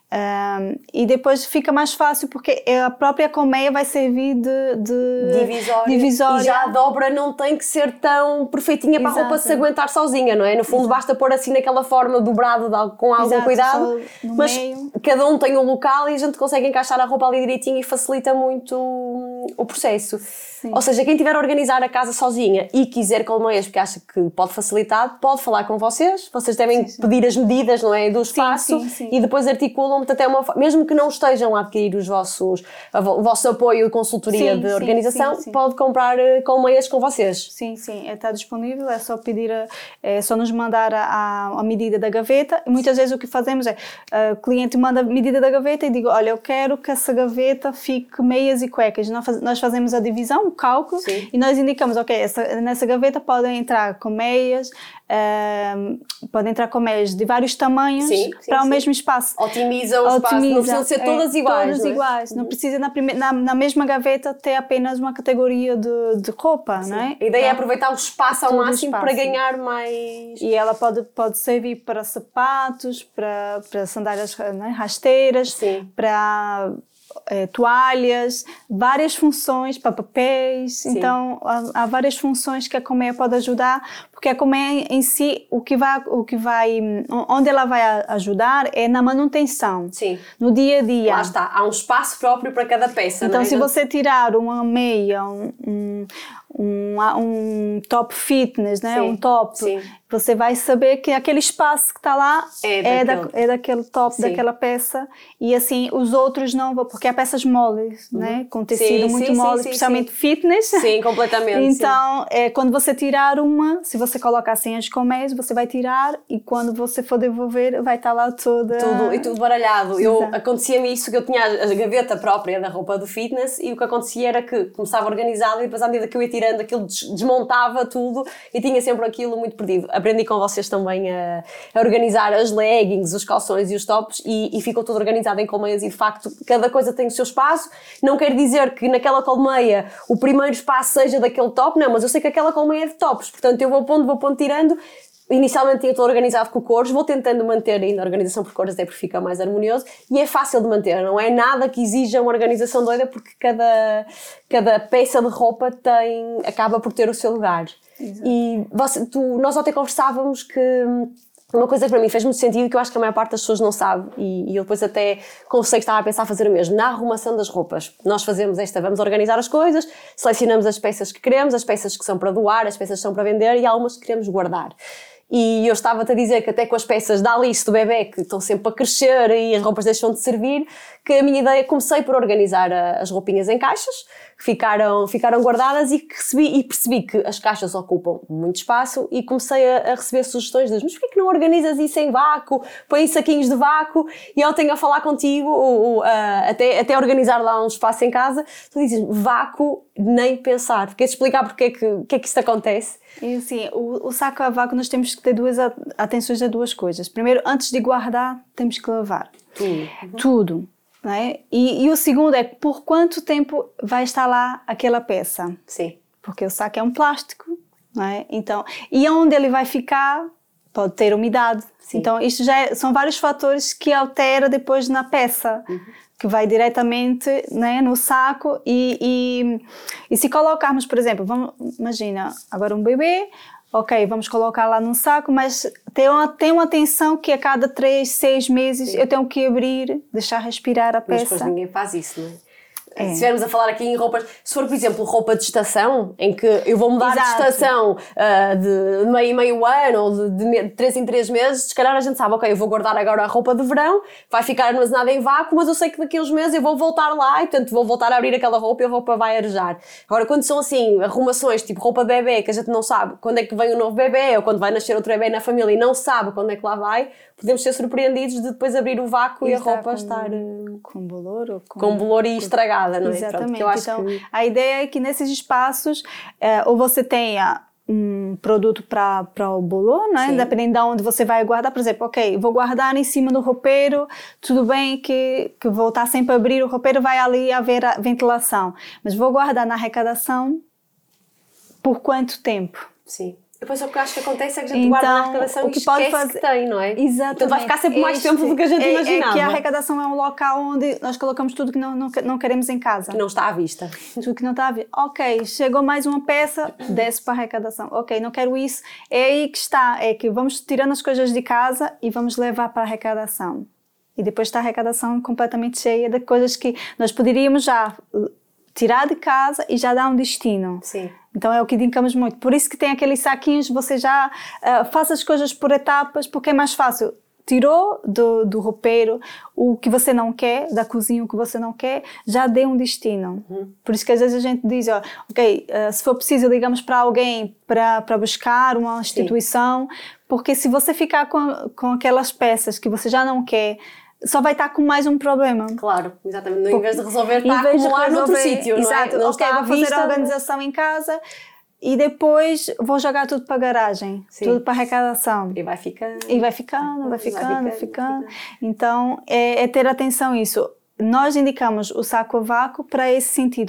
E depois fica mais fácil porque a própria colmeia vai servir de divisória. E já a dobra não tem que ser tão perfeitinha para a roupa se aguentar sozinha, não é? No fundo basta pôr assim naquela forma dobrado com algum cuidado, mas meio. Cada um tem um local e a gente consegue encaixar a roupa ali direitinho e facilita muito o processo. Sim. Ou seja, quem tiver a organizar a casa sozinha e quiser colmeias porque acha que pode facilitar, pode falar com vocês devem pedir as medidas, não é, do espaço e depois articulam até mesmo que não estejam a adquirir o vosso apoio de consultoria de organização, pode comprar colmeias com vocês. Sim, está disponível, é só pedir, é só nos mandar a medida da gaveta. E muitas vezes o que fazemos é, o cliente manda a medida da gaveta e digo, olha, eu quero que essa gaveta fique meias e cuecas. Nós fazemos a divisão, o cálculo, e nós indicamos, ok, nessa gaveta podem entrar com meias, de vários tamanhos para o mesmo espaço. Otimizam o espaço, não precisam ser todas iguais. Todas iguais. Não precisa na mesma gaveta ter apenas uma categoria de roupa, não é? A ideia é aproveitar o espaço ao máximo para ganhar mais. E ela pode servir para sapatos, para sandálias, né, rasteiras, para toalhas, várias funções, para papéis. Então há várias funções que a colmeia pode ajudar, porque a colmeia em si, onde ela vai ajudar é na manutenção, no dia a dia. Lá está, há um espaço próprio para cada peça. Então, não é? Se você tirar uma meia, um top fitness, né? Um top, você vai saber que aquele espaço que está lá é daquele top, daquela peça, e assim os outros não vão, porque há peças moles, né? Com tecido muito mole, especialmente fitness. Sim, completamente. Então, quando você tirar uma, se você colocar assim as colmeias, você vai tirar e quando você for devolver vai estar lá tudo baralhado. Acontecia-me isso, que eu tinha a gaveta própria da roupa do fitness e o que acontecia era que começava organizado e depois à medida que eu ia tirando aquilo desmontava tudo e tinha sempre aquilo muito perdido. Aprendi com vocês também a organizar as leggings, os calções e os tops e ficou tudo organizado em colmeias e de facto cada coisa tem o seu espaço. Não quer dizer que naquela colmeia o primeiro espaço seja daquele top, não, mas eu sei que aquela colmeia é de tops, portanto eu vou pondo, tirando. Inicialmente tinha tudo organizado com cores, vou tentando manter ainda a organização por cores até porque fica mais harmonioso e é fácil de manter, não é nada que exija uma organização doida porque cada peça de roupa acaba por ter o seu lugar. Exato. E nós ontem conversávamos que uma coisa que para mim fez muito sentido, que eu acho que a maior parte das pessoas não sabe, e eu depois até confessei que estava a pensar fazer o mesmo, na arrumação das roupas. Nós fazemos vamos organizar as coisas, selecionamos as peças que queremos, as peças que são para doar, as peças que são para vender e algumas que queremos guardar. E eu estava-te a dizer que até com as peças da Alice do bebê que estão sempre a crescer e as roupas deixam de servir, que a minha ideia, comecei por organizar as roupinhas em caixas, que ficaram guardadas e percebi que as caixas ocupam muito espaço e comecei a receber sugestões mas porquê que não organizas isso em vácuo, põe em saquinhos de vácuo e eu tenho a falar contigo, até organizar lá um espaço em casa, tu dizes vácuo, nem pensar. Queres explicar porque é que isto acontece? E assim, o saco a vácuo nós temos que ter atenções a duas coisas. Primeiro, antes de guardar, temos que lavar. Tudo. Não é? E o segundo é por quanto tempo vai estar lá aquela peça. Sim. Porque o saco é um plástico, não é? Então, e onde ele vai ficar pode ter umidade. Sim. Então, isto são vários fatores que altera depois na peça. que vai diretamente, né, no saco e se colocarmos, por exemplo, imagina agora um bebê, ok, vamos colocar lá num saco, mas tem uma atenção que a cada 3, 6 meses eu tenho que abrir, deixar respirar a peça. Mas depois ninguém faz isso, não é? Se estivermos a falar aqui em roupas, se for, por exemplo, roupa de estação, em que eu vou mudar de estação de meio ano ou de 3 em 3 meses, se calhar a gente sabe, ok, eu vou guardar agora a roupa de verão, vai ficar armazenada em vácuo, mas eu sei que daqui a uns meses eu vou voltar lá e, portanto, vou voltar a abrir aquela roupa e a roupa vai arejar. Agora, quando são assim, arrumações, tipo roupa de bebê, que a gente não sabe quando é que vem o novo bebê ou quando vai nascer outro bebê na família e não sabe quando é que lá vai, podemos ser surpreendidos de depois abrir o vácuo e a roupa estar com bolor ou com bolor e estragada, não é? Exatamente. Pronto, eu acho então, que... a ideia é que nesses espaços ou você tenha um produto para o bolor, não é? Dependendo de onde você vai guardar, por exemplo, ok, vou guardar em cima do roupeiro, tudo bem que vou estar sempre a abrir o roupeiro, vai ali haver a ventilação, mas vou guardar na arrecadação por quanto tempo? Sim. Depois o que eu acho que acontece é que a gente guarda na arrecadação e esquece que tem, não é? Exatamente. Então vai ficar sempre mais tempo do que a gente imaginava. É que a arrecadação é um local onde nós colocamos tudo que não queremos em casa. Que não está à vista. Tudo que não está à vista. Ok, chegou mais uma peça, desce para a arrecadação. Ok, não quero isso. É aí que está. É que vamos tirando as coisas de casa e vamos levar para a arrecadação. E depois está a arrecadação completamente cheia de coisas que nós poderíamos já tirar de casa e já dar um destino. Sim. Então é o que indicamos muito. Por isso que tem aqueles saquinhos, você já faz as coisas por etapas, porque é mais fácil. Tirou do roupeiro o que você não quer, da cozinha o que você não quer, já deu um destino. Por isso que às vezes a gente diz, ok, se for preciso ligamos para alguém para buscar uma instituição, porque se você ficar com aquelas peças que você já não quer, só vai estar com mais um problema. Claro, exatamente. Em vez de resolver, está a acumular noutro sítio, não é? Não está a fazer a organização em casa e depois vou jogar tudo para a garagem, tudo para a arrecadação. E vai ficando. E vai ficando. Então, é ter atenção a isso. Nós indicamos o saco a vácuo para esse sentido.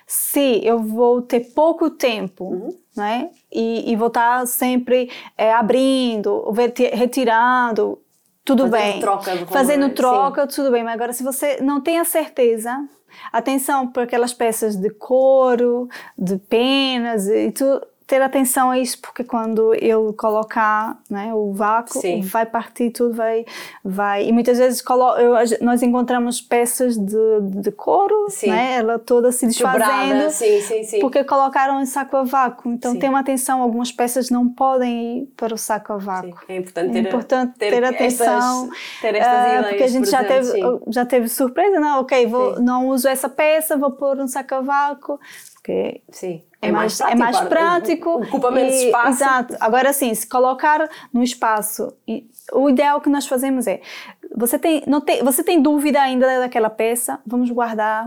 Se eu vou ter pouco tempo, não é? E vou estar sempre abrindo, retirando, tudo bem. Fazendo troca, tudo bem. Mas agora, se você não tem a certeza, atenção para aquelas peças de couro, de penas e tudo. Ter atenção a isso, porque quando ele colocar, né, o vácuo, vai partir tudo, vai. E muitas vezes nós encontramos peças de couro, né, ela toda se desfazendo, porque colocaram em saco a vácuo. Então tem uma atenção, algumas peças não podem ir para o saco a vácuo. É importante ter atenção, ter estas ideias, porque a gente já teve surpresa, não? Ok, não uso essa peça, vou pôr um saco a vácuo. Porque é mais prático. Ocupa menos espaço. Exato. Agora sim, se colocar no espaço, o ideal que nós fazemos é, você tem dúvida ainda daquela peça, vamos guardar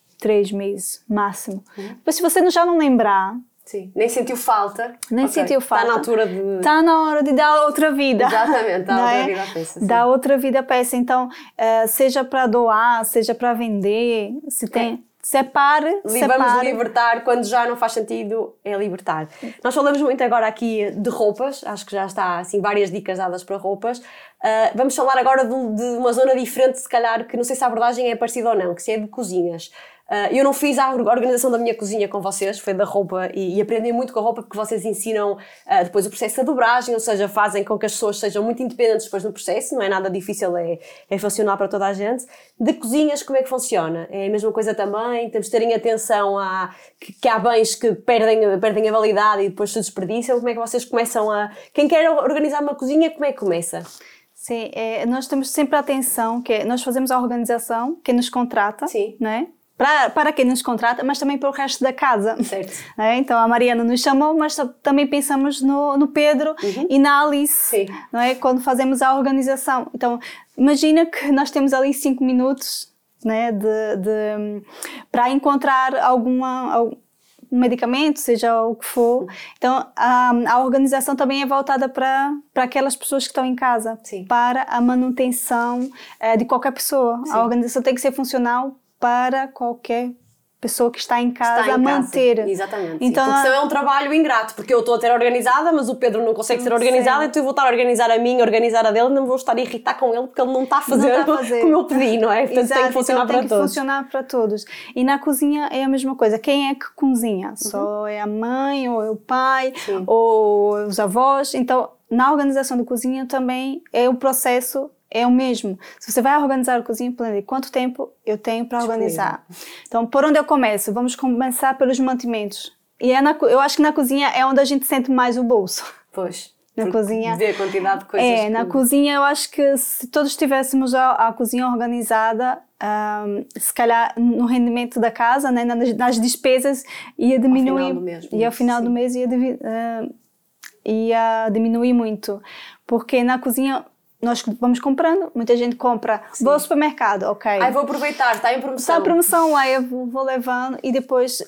3 meses, máximo. Mas se você já não lembrar, nem sentiu falta. Sentiu falta. Está na altura de... Está na hora de dar outra vida. Exatamente, dar outra vida à peça. Dar outra vida à peça. Então, seja para doar, seja para vender, se tem... Separe. Vamos libertar, quando já não faz sentido, é libertar. Nós falamos muito agora aqui de roupas, acho que já está assim, várias dicas dadas para roupas. Vamos falar agora de uma zona diferente, se calhar, que não sei se a abordagem é parecida ou não, que se é de cozinhas. Eu não fiz a organização da minha cozinha com vocês, foi da roupa e aprendi muito com a roupa porque vocês ensinam depois o processo da dobragem, ou seja, fazem com que as pessoas sejam muito independentes depois no processo, não é nada difícil, é funcional para toda a gente. De cozinhas, como é que funciona? É a mesma coisa também? Temos de terem atenção que há bens que perdem a validade e depois se desperdiçam. Como é que vocês começam Quem quer organizar uma cozinha, como é que começa? Sim, nós temos sempre a atenção que nós fazemos a organização, quem nos contrata, não é? Para quem nos contrata, mas também para o resto da casa. Certo. Né? Então a Mariana nos chamou, mas também pensamos no Pedro e na Alice, não é? Quando fazemos a organização. Então imagina que nós temos ali 5 minutos, né, para encontrar algum medicamento, seja o que for. Então a organização também é voltada para aquelas pessoas que estão em casa, para a manutenção de qualquer pessoa. A organização tem que ser funcional para qualquer pessoa que está em casa a manter. Exatamente. Então, porque senão é um trabalho ingrato, porque eu estou a ter organizada, mas o Pedro não consegue ser organizado, então eu vou estar a organizar a minha, organizar a dele, não vou estar a irritar com ele porque ele não está a fazer, como eu pedi, não é? Portanto, exato, tem que funcionar então para tem todos. que funcionar para todos. E na cozinha é a mesma coisa. Quem é que cozinha? Só é a mãe, ou é o pai, ou os avós. Então, na organização da cozinha também é o processo é o mesmo. Se você vai organizar a cozinha, planeje quanto tempo eu tenho para organizar. Então, por onde eu começo? Vamos começar pelos mantimentos. E eu acho que na cozinha é onde a gente sente mais o bolso. Pois. Na cozinha. Ver a quantidade de coisas. Na cozinha eu acho que se todos tivéssemos a cozinha organizada, se calhar no rendimento da casa, né, nas despesas, ia diminuir. Ao final do mês. E ao final do mês ia diminuir muito. Porque na cozinha nós vamos comprando, muita gente compra, vou ao supermercado, ok. Vou aproveitar, está em promoção. Está em promoção, aí eu vou levando e depois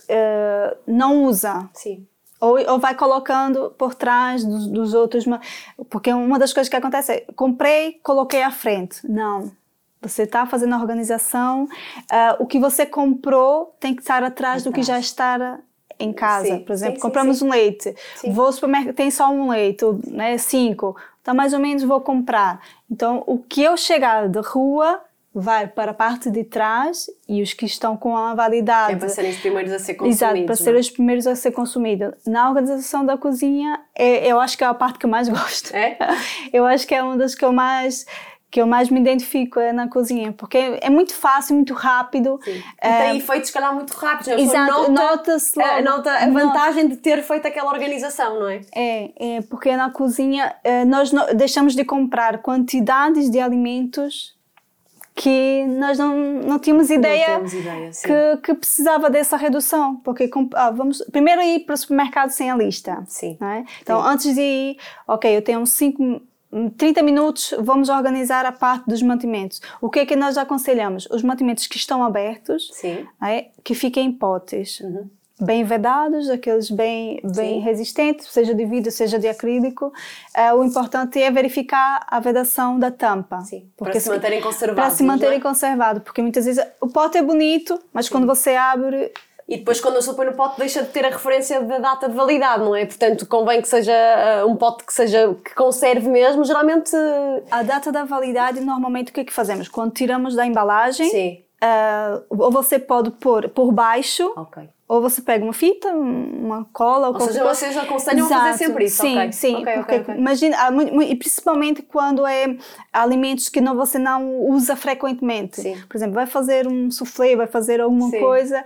não usa. Sim. Ou vai colocando por trás dos outros, porque uma das coisas que acontece é, comprei, coloquei à frente. Não. Você está fazendo a organização, o que você comprou tem que estar atrás do que já está em casa. Por exemplo, compramos um leite, vou ao supermercado, tem só um leite, né, 5, então mais ou menos vou comprar. Então, o que eu chegar da rua vai para a parte de trás e os que estão com a validade. É para serem os primeiros a ser consumidos. Exato, para serem os primeiros a ser consumidos. Na organização da cozinha, eu acho que é a parte que eu mais gosto. É? Eu acho que é uma das que eu mais me identifico na cozinha, porque é muito fácil, muito rápido. Sim. E tem efeitos, se calhar, muito rápidos. Exato, nota-se logo. Nota a vantagem de ter feito aquela organização, não é? É porque na cozinha nós deixamos de comprar quantidades de alimentos que nós não tínhamos ideia, que precisava dessa redução, porque vamos primeiro ir para o supermercado sem a lista. Sim. Não é? Então, antes de ir, ok, eu tenho 30 minutos, vamos organizar a parte dos mantimentos. O que é que nós aconselhamos? Os mantimentos que estão abertos, que fiquem em potes. Bem vedados, aqueles bem resistentes, seja de vidro, seja de acrílico. O importante é verificar a vedação da tampa. Sim, para se manterem conservados. Para se manterem conservados, porque muitas vezes o pote é bonito, mas quando você abre... E depois quando você põe no pote deixa de ter a referência da data de validade, não é? Portanto, convém que seja um pote que conserve mesmo, geralmente... A data da validade, normalmente o que é que fazemos? Quando tiramos da embalagem, ou você pode pôr por baixo... Ou você pega uma fita, uma cola... Ou seja, vocês aconselham a fazer sempre isso? Sim, porque imagina, e principalmente quando é alimentos que você não usa frequentemente. Sim. Por exemplo, vai fazer um soufflé, vai fazer alguma coisa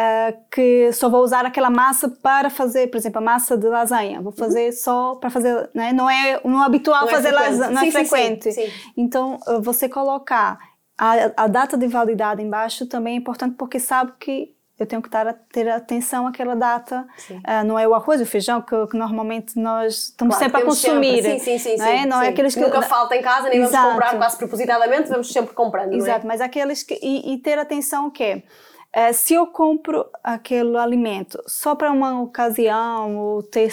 que só vou usar aquela massa para fazer, por exemplo, a massa de lasanha. Vou fazer só para fazer, né? Não é habitual fazer lasanha, não é frequente. Sim. Então, você colocar a data de validade embaixo também é importante porque sabe que eu tenho que ter atenção àquela data. Não é o arroz e o feijão que normalmente nós estamos sempre a consumir. Não é aqueles que nunca falta em casa, nem vamos comprar quase propositadamente, vamos sempre comprando. Exato, não é? mas aqueles que... E ter atenção que se eu compro aquele alimento só para uma ocasião, ou ter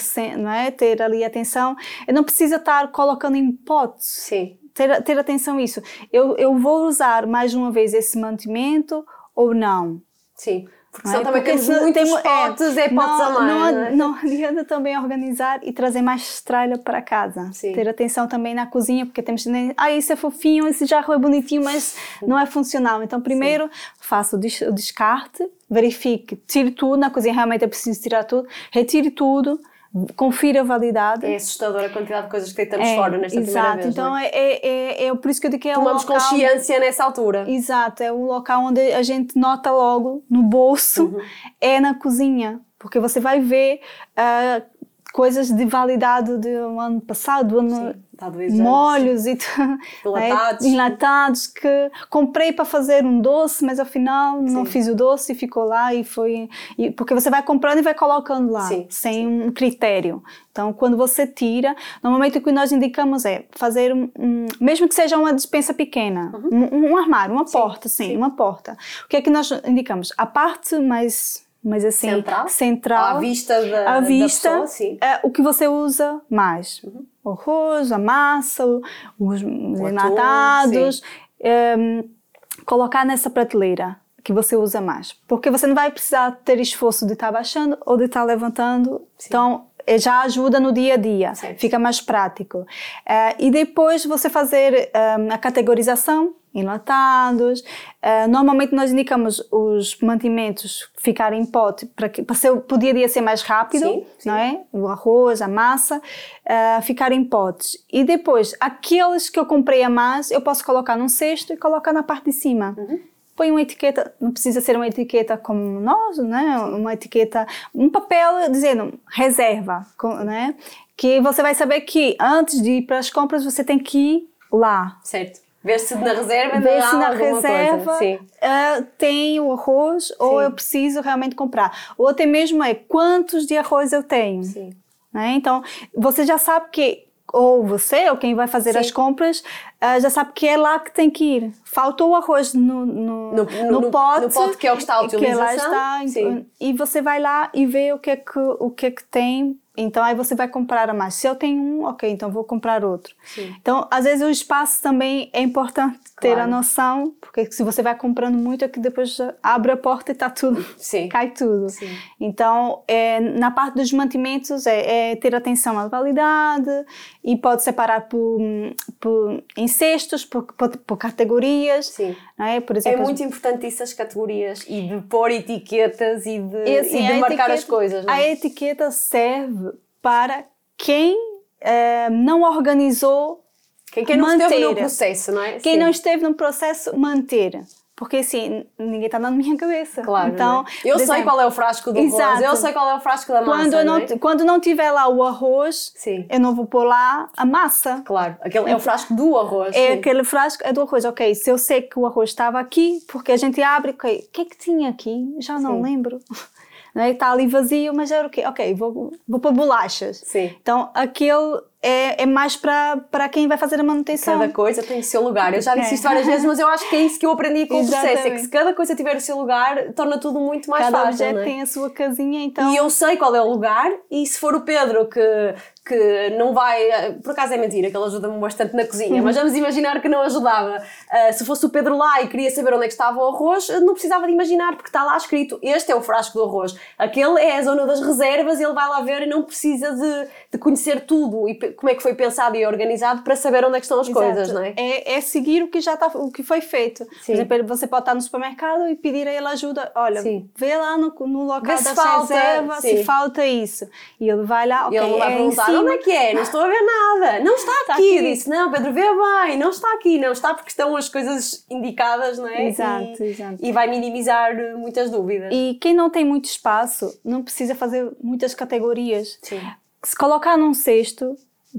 ali atenção, eu não preciso estar colocando em potes. Sim. Ter atenção a isso. Eu vou usar mais uma vez esse mantimento ou não? Sim. Porque senão também temos muitos potes, potes a mais. Não adianta também organizar e trazer mais tralha para casa. Sim. Ter atenção também na cozinha, porque temos isso é fofinho, esse jarro é bonitinho, mas não é funcional. Então primeiro faça o descarte, verifique, tire tudo, na cozinha realmente é preciso tirar tudo, retire tudo, confira a validade. É assustadora a quantidade de coisas que deitamos fora nesta primeira vez. Então é por isso que eu digo que é tomamos um local... consciência nessa altura. Exato, é um local onde a gente nota logo no bolso, é na cozinha, porque você vai ver coisas de validade do ano passado, do ano... molhos e enlatados que comprei para fazer um doce, mas afinal não fiz o doce e ficou lá porque você vai comprando e vai colocando lá sem um critério. Então quando você tira, normalmente o que nós indicamos é fazer mesmo que seja uma despensa pequena, um armário, uma porta, uma porta. O que é que nós indicamos? A parte mais assim, central à vista da pessoa, o que você usa mais. O arroz, a massa, os enlatados, colocar nessa prateleira. que você usa mais. Porque você não vai precisar ter esforço de estar baixando ou de estar levantando. Sim. Então, já ajuda no dia a dia. Certo. Fica mais prático. E depois você fazer a categorização, enlatados. Normalmente nós indicamos os mantimentos ficarem em pote para o dia a dia ser mais rápido, sim, sim. Não é? O arroz, a massa, ficar em potes. E depois, aqueles que eu comprei a mais, eu posso colocar num cesto e colocar na parte de cima. Põe uma etiqueta, não precisa ser uma etiqueta como nós, né? Uma etiqueta, um papel dizendo reserva, né? Que você vai saber que antes de ir para as compras você tem que ir lá. Certo. Ver se na reserva tem o arroz. Sim. Ou eu preciso realmente comprar. Ou até mesmo quantos de arroz eu tenho. Sim. Né? Então, você já sabe que, ou você, ou quem vai fazer, sim, as compras, já sabe que é lá que tem que ir. Faltou o arroz no pote. No pote que é o que está a utilização. Que lá está. Sim. E você vai lá e vê o que é que tem. Então, aí você vai comprar a mais. Se eu tenho um, ok, então vou comprar outro. Sim. Então, às vezes o espaço também é importante ter a noção, porque se você vai comprando muito é que depois abre a porta e está tudo, sim, cai tudo. Sim. Então, na parte dos mantimentos é ter atenção à validade e pode separar em cestos, por categorias. Sim. Não é? Por exemplo, é muito importante isso, as categorias, e de pôr etiquetas e de marcar as coisas. Não é? A etiqueta serve para quem não organizou, quem não esteve no processo, não é? Quem não esteve no processo, manter. Porque assim, ninguém está na minha cabeça. Claro, então, eu sei qual é o frasco do arroz, eu sei qual é o frasco da massa. Quando não tiver lá o arroz, sim, eu não vou pôr lá a massa. Claro, aquele é o frasco do arroz. Aquele frasco é do arroz. Ok, se eu sei que o arroz estava aqui, porque a gente abre, ok, o que é que tinha aqui? Já não lembro. Não é? Está ali vazio, mas era o quê? Ok, vou pôr bolachas. Sim. Então, aquele é mais para quem vai fazer a manutenção. Cada coisa tem o seu lugar. Eu já disse isto várias vezes, mas eu acho que é isso que eu aprendi com o processo. É que se cada coisa tiver o seu lugar, torna tudo muito mais fácil. Cada objeto tem a sua casinha, então... E eu sei qual é o lugar, e se for o Pedro que não vai... Por acaso é mentira, que ele ajuda-me bastante na cozinha, mas vamos imaginar que não ajudava. Se fosse o Pedro lá e queria saber onde é que estava o arroz, não precisava de imaginar, porque está lá escrito, este é o frasco do arroz. Aquele é a zona das reservas e ele vai lá ver e não precisa de conhecer tudo e como é que foi pensado e organizado para saber onde é que estão as coisas, não é? É seguir o que foi feito. Sim. Por exemplo, você pode estar no supermercado e pedir a ele ajuda. Olha, sim, vê lá no local da reserva se falta isso. E ele vai lá, ok, e ele vai perguntar, onde é que é? Não estou a ver nada. Não está aqui. Disse, não, Pedro, vê bem. Não está aqui. Não está porque estão as coisas indicadas, não é? Exato. E vai minimizar muitas dúvidas. E quem não tem muito espaço, não precisa fazer muitas categorias. Sim. Se colocar num cesto,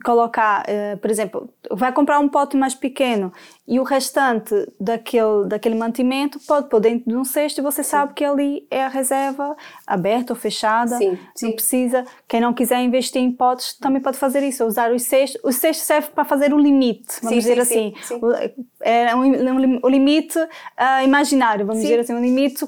por exemplo, vai comprar um pote mais pequeno e o restante daquele mantimento pode pôr dentro de um cesto e você, sim, sabe que ali é a reserva aberta ou fechada. Sim, sim. Não precisa, quem não quiser investir em potes também pode fazer isso, usar os cestos. O cesto serve para fazer o limite, vamos dizer assim. Sim. É o limite imaginário, vamos dizer assim, um limite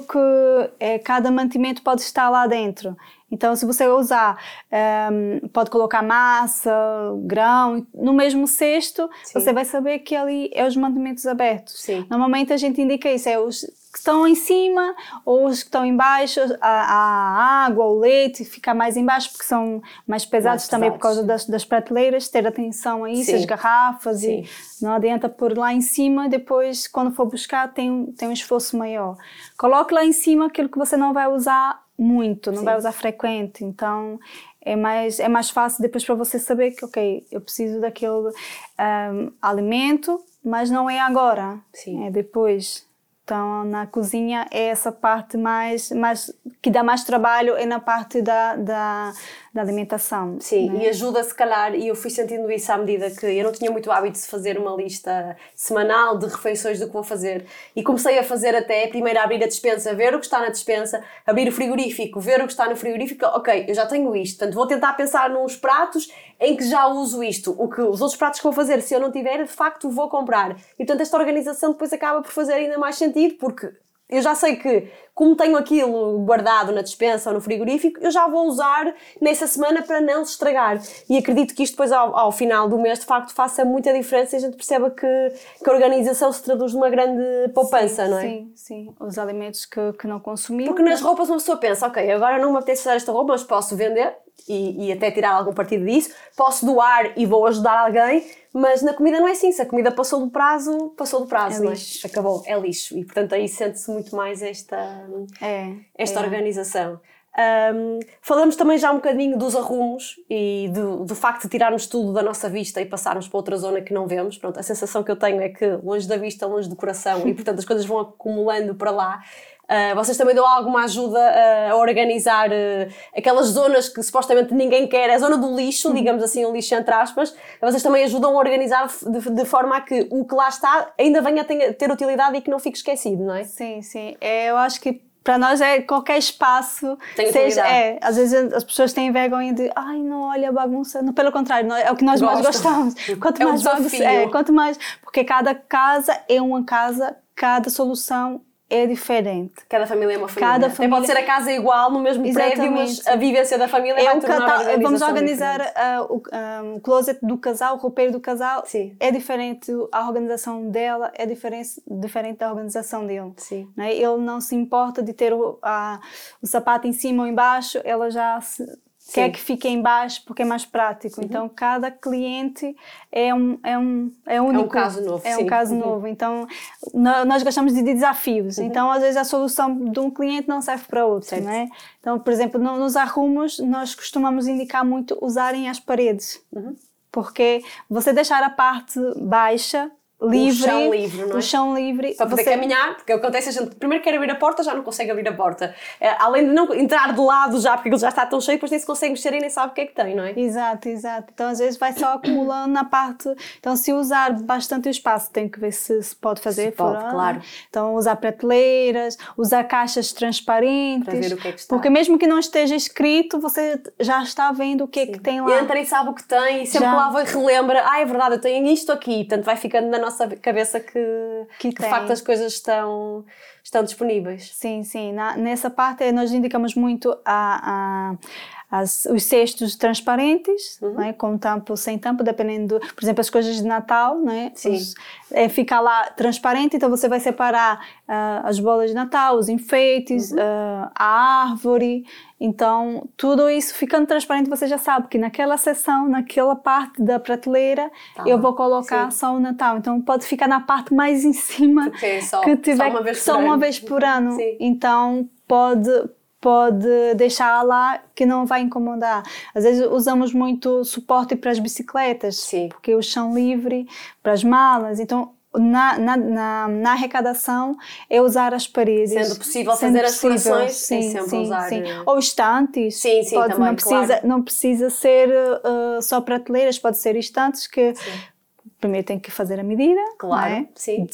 que cada mantimento pode estar lá dentro. Então, se você usar, pode colocar massa, grão, no mesmo cesto, sim, você vai saber que ali é os mantimentos abertos. Sim. Normalmente a gente indica isso, é os que estão em cima ou os que estão em baixo, a água, o leite fica mais em baixo porque são mais pesados também por causa das prateleiras, ter atenção a isso, sim, as garrafas, sim, e não adianta pôr lá em cima, depois quando for buscar tem um esforço maior. Coloque lá em cima aquilo que você não vai usar muito, não, sim, vai usar frequente, então é mais fácil depois para você saber que, ok, eu preciso daquele alimento, mas não é agora, sim, é depois. Então, na cozinha é essa parte mais que dá mais trabalho, é na parte da alimentação. Sim, né? E ajuda se calhar, e eu fui sentindo isso à medida que eu não tinha muito hábito de fazer uma lista semanal de refeições do que vou fazer. E comecei a fazer até, primeiro abrir a despensa, ver o que está na despensa, abrir o frigorífico, ver o que está no frigorífico, ok, eu já tenho isto, portanto vou tentar pensar nos pratos em que já uso isto. Os outros pratos que vou fazer, se eu não tiver, de facto vou comprar. E portanto esta organização depois acaba por fazer ainda mais sentido, porque eu já sei que como tenho aquilo guardado na despensa ou no frigorífico, eu já vou usar nessa semana para não se estragar. E acredito que isto depois ao final do mês de facto faça muita diferença e a gente perceba que a organização se traduz numa grande poupança, não é? Sim. Os alimentos que não consumimos. Porque nas roupas uma pessoa pensa, ok, agora não me apetece usar esta roupa, mas posso vender e até tirar algum partido disso, posso doar e vou ajudar alguém, mas na comida não é assim, se a comida passou do prazo, não é? Acabou, é lixo. E portanto aí sente-se muito mais esta organização. Falamos também já um bocadinho dos arrumos e do facto de tirarmos tudo da nossa vista e passarmos para outra zona que não vemos. Pronto, a sensação que eu tenho é que longe da vista, longe do coração e portanto as coisas vão acumulando para lá. Vocês também dão alguma ajuda a organizar aquelas zonas que supostamente ninguém quer, a zona do lixo, digamos assim, o lixo entre aspas. Vocês também ajudam a organizar de forma a que o que lá está ainda venha a ter utilidade e que não fique esquecido, não é? Sim. Eu acho que para nós é qualquer espaço, às vezes as pessoas têm vergonha de não, olha a bagunça, não, pelo contrário, é o que nós mais gostamos. Quanto mais bagunça, quanto mais, porque cada casa é uma casa, cada solução é diferente. Cada família é uma família. Até pode ser a casa igual no mesmo prédio, mas a vivência da família vai tornar a organização vamos organizar o closet do casal, o roupeiro do casal. Sim. É diferente, a organização dela é diferente da organização dele. Sim. Né? Ele não se importa de ter o sapato em cima ou embaixo, ela já quer que fique em baixo porque é mais prático. Então, cada cliente é único. É um caso novo. Um caso novo. Então, nós gostamos de desafios. Então, às vezes, a solução de um cliente não serve para outro, não é? Então, por exemplo, nos arrumos, nós costumamos indicar muito usarem as paredes. Porque você deixar a parte baixa livre, o chão livre, não é? O chão livre. Para poder caminhar, porque acontece a gente primeiro quer abrir a porta, já não consegue abrir a porta. Além de não entrar de lado já, porque aquilo já está tão cheio, depois nem se consegue mexer e nem sabe o que é que tem, não é? Exato. Então às vezes vai só acumulando na parte. Então se usar bastante o espaço, tem que ver se pode fazer. Claro. Então usar prateleiras, usar caixas transparentes. Para ver o que é que está. Porque mesmo que não esteja escrito, você já está vendo o que é que tem lá. Entra e sabe o que tem e sempre lá vai relembra, é verdade, eu tenho isto aqui. Portanto vai ficando na nossa cabeça que de facto as coisas estão disponíveis. Sim. Nessa parte nós indicamos muito os cestos transparentes, não é? Com tampa ou sem tampa, dependendo, por exemplo, as coisas de Natal, não é? Fica lá transparente, então você vai separar as bolas de Natal, os enfeites, a árvore. Então, tudo isso ficando transparente, você já sabe que naquela seção, naquela parte da prateleira, eu vou colocar só o Natal. Então, pode ficar na parte mais em cima, que tiver só uma vez por ano. Sim. Então, pode deixar lá que não vai incomodar. Às vezes usamos muito suporte para as bicicletas, porque o chão livre, para as malas. Então, na arrecadação é usar as paredes. Sendo possível fazer as decorações, sempre usar. Ou estantes. Também, não precisa ser só prateleiras, pode ser estantes que primeiro tem que fazer a medida, claro,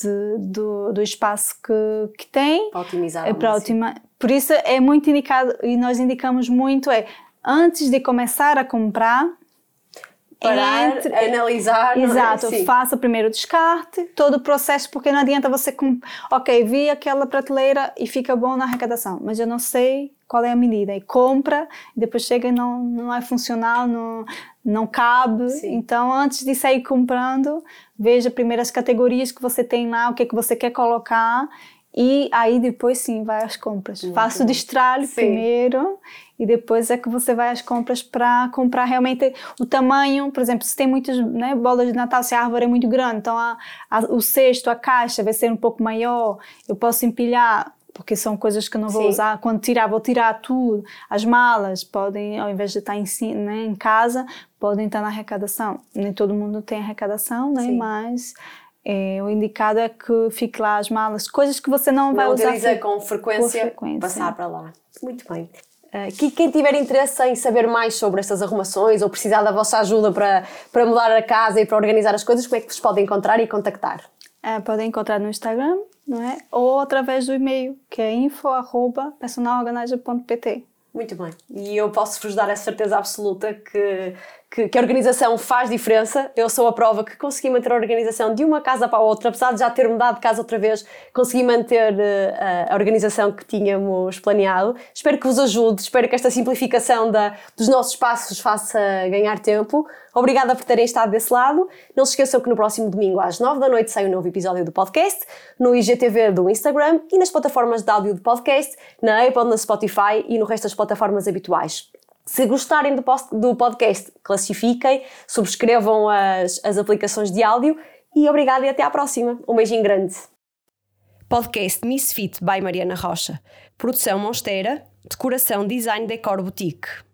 do espaço que tem. Para otimizar. Por isso é muito indicado, e nós indicamos muito, antes de começar a comprar, parar, analisar. Exato, faça o primeiro descarte, todo o processo, porque não adianta você, vi aquela prateleira e fica bom na arrecadação, mas eu não sei qual é a medida, e compra, e depois chega e não é funcional, não cabe. Então, antes de sair comprando, veja primeiro as categorias que você tem lá, o que é que você quer colocar, e aí depois vai às compras. Faça o destralhe primeiro e depois é que você vai às compras para comprar realmente o tamanho. Por exemplo, se tem muitas bolas de Natal, se a árvore é muito grande, então o cesto, a caixa vai ser um pouco maior, eu posso empilhar, porque são coisas que eu não vou usar. Quando vou tirar tudo. As malas podem, ao invés de estar em casa, podem estar na arrecadação. Nem todo mundo tem arrecadação, mas o indicado é que fique lá as malas, coisas que você não vai usar. Utiliza com frequência, passar para lá. Muito bem. Quem tiver interesse em saber mais sobre estas arrumações ou precisar da vossa ajuda para mudar a casa e para organizar as coisas, como é que vos podem encontrar e contactar? Podem encontrar no Instagram, não é? Ou através do e-mail, que é info@personalorganizer.pt. Muito bem. E eu posso-vos dar a certeza absoluta que que a organização faz diferença. Eu sou a prova que consegui manter a organização de uma casa para a outra, apesar de já ter mudado de casa outra vez, consegui manter a organização que tínhamos planeado. Espero que vos ajude, espero que esta simplificação dos nossos passos faça ganhar tempo. Obrigada por terem estado desse lado. Não se esqueçam que no próximo domingo às 9 da noite sai um novo episódio do podcast, no IGTV do Instagram e nas plataformas de áudio do podcast, na Apple, na Spotify e no resto das plataformas habituais. Se gostarem do podcast, classifiquem, subscrevam as aplicações de áudio e obrigada e até à próxima. Um beijinho grande. Podcast Misfit by Mariana Rocha. Produção Monstera. Decoração Design Decor Boutique.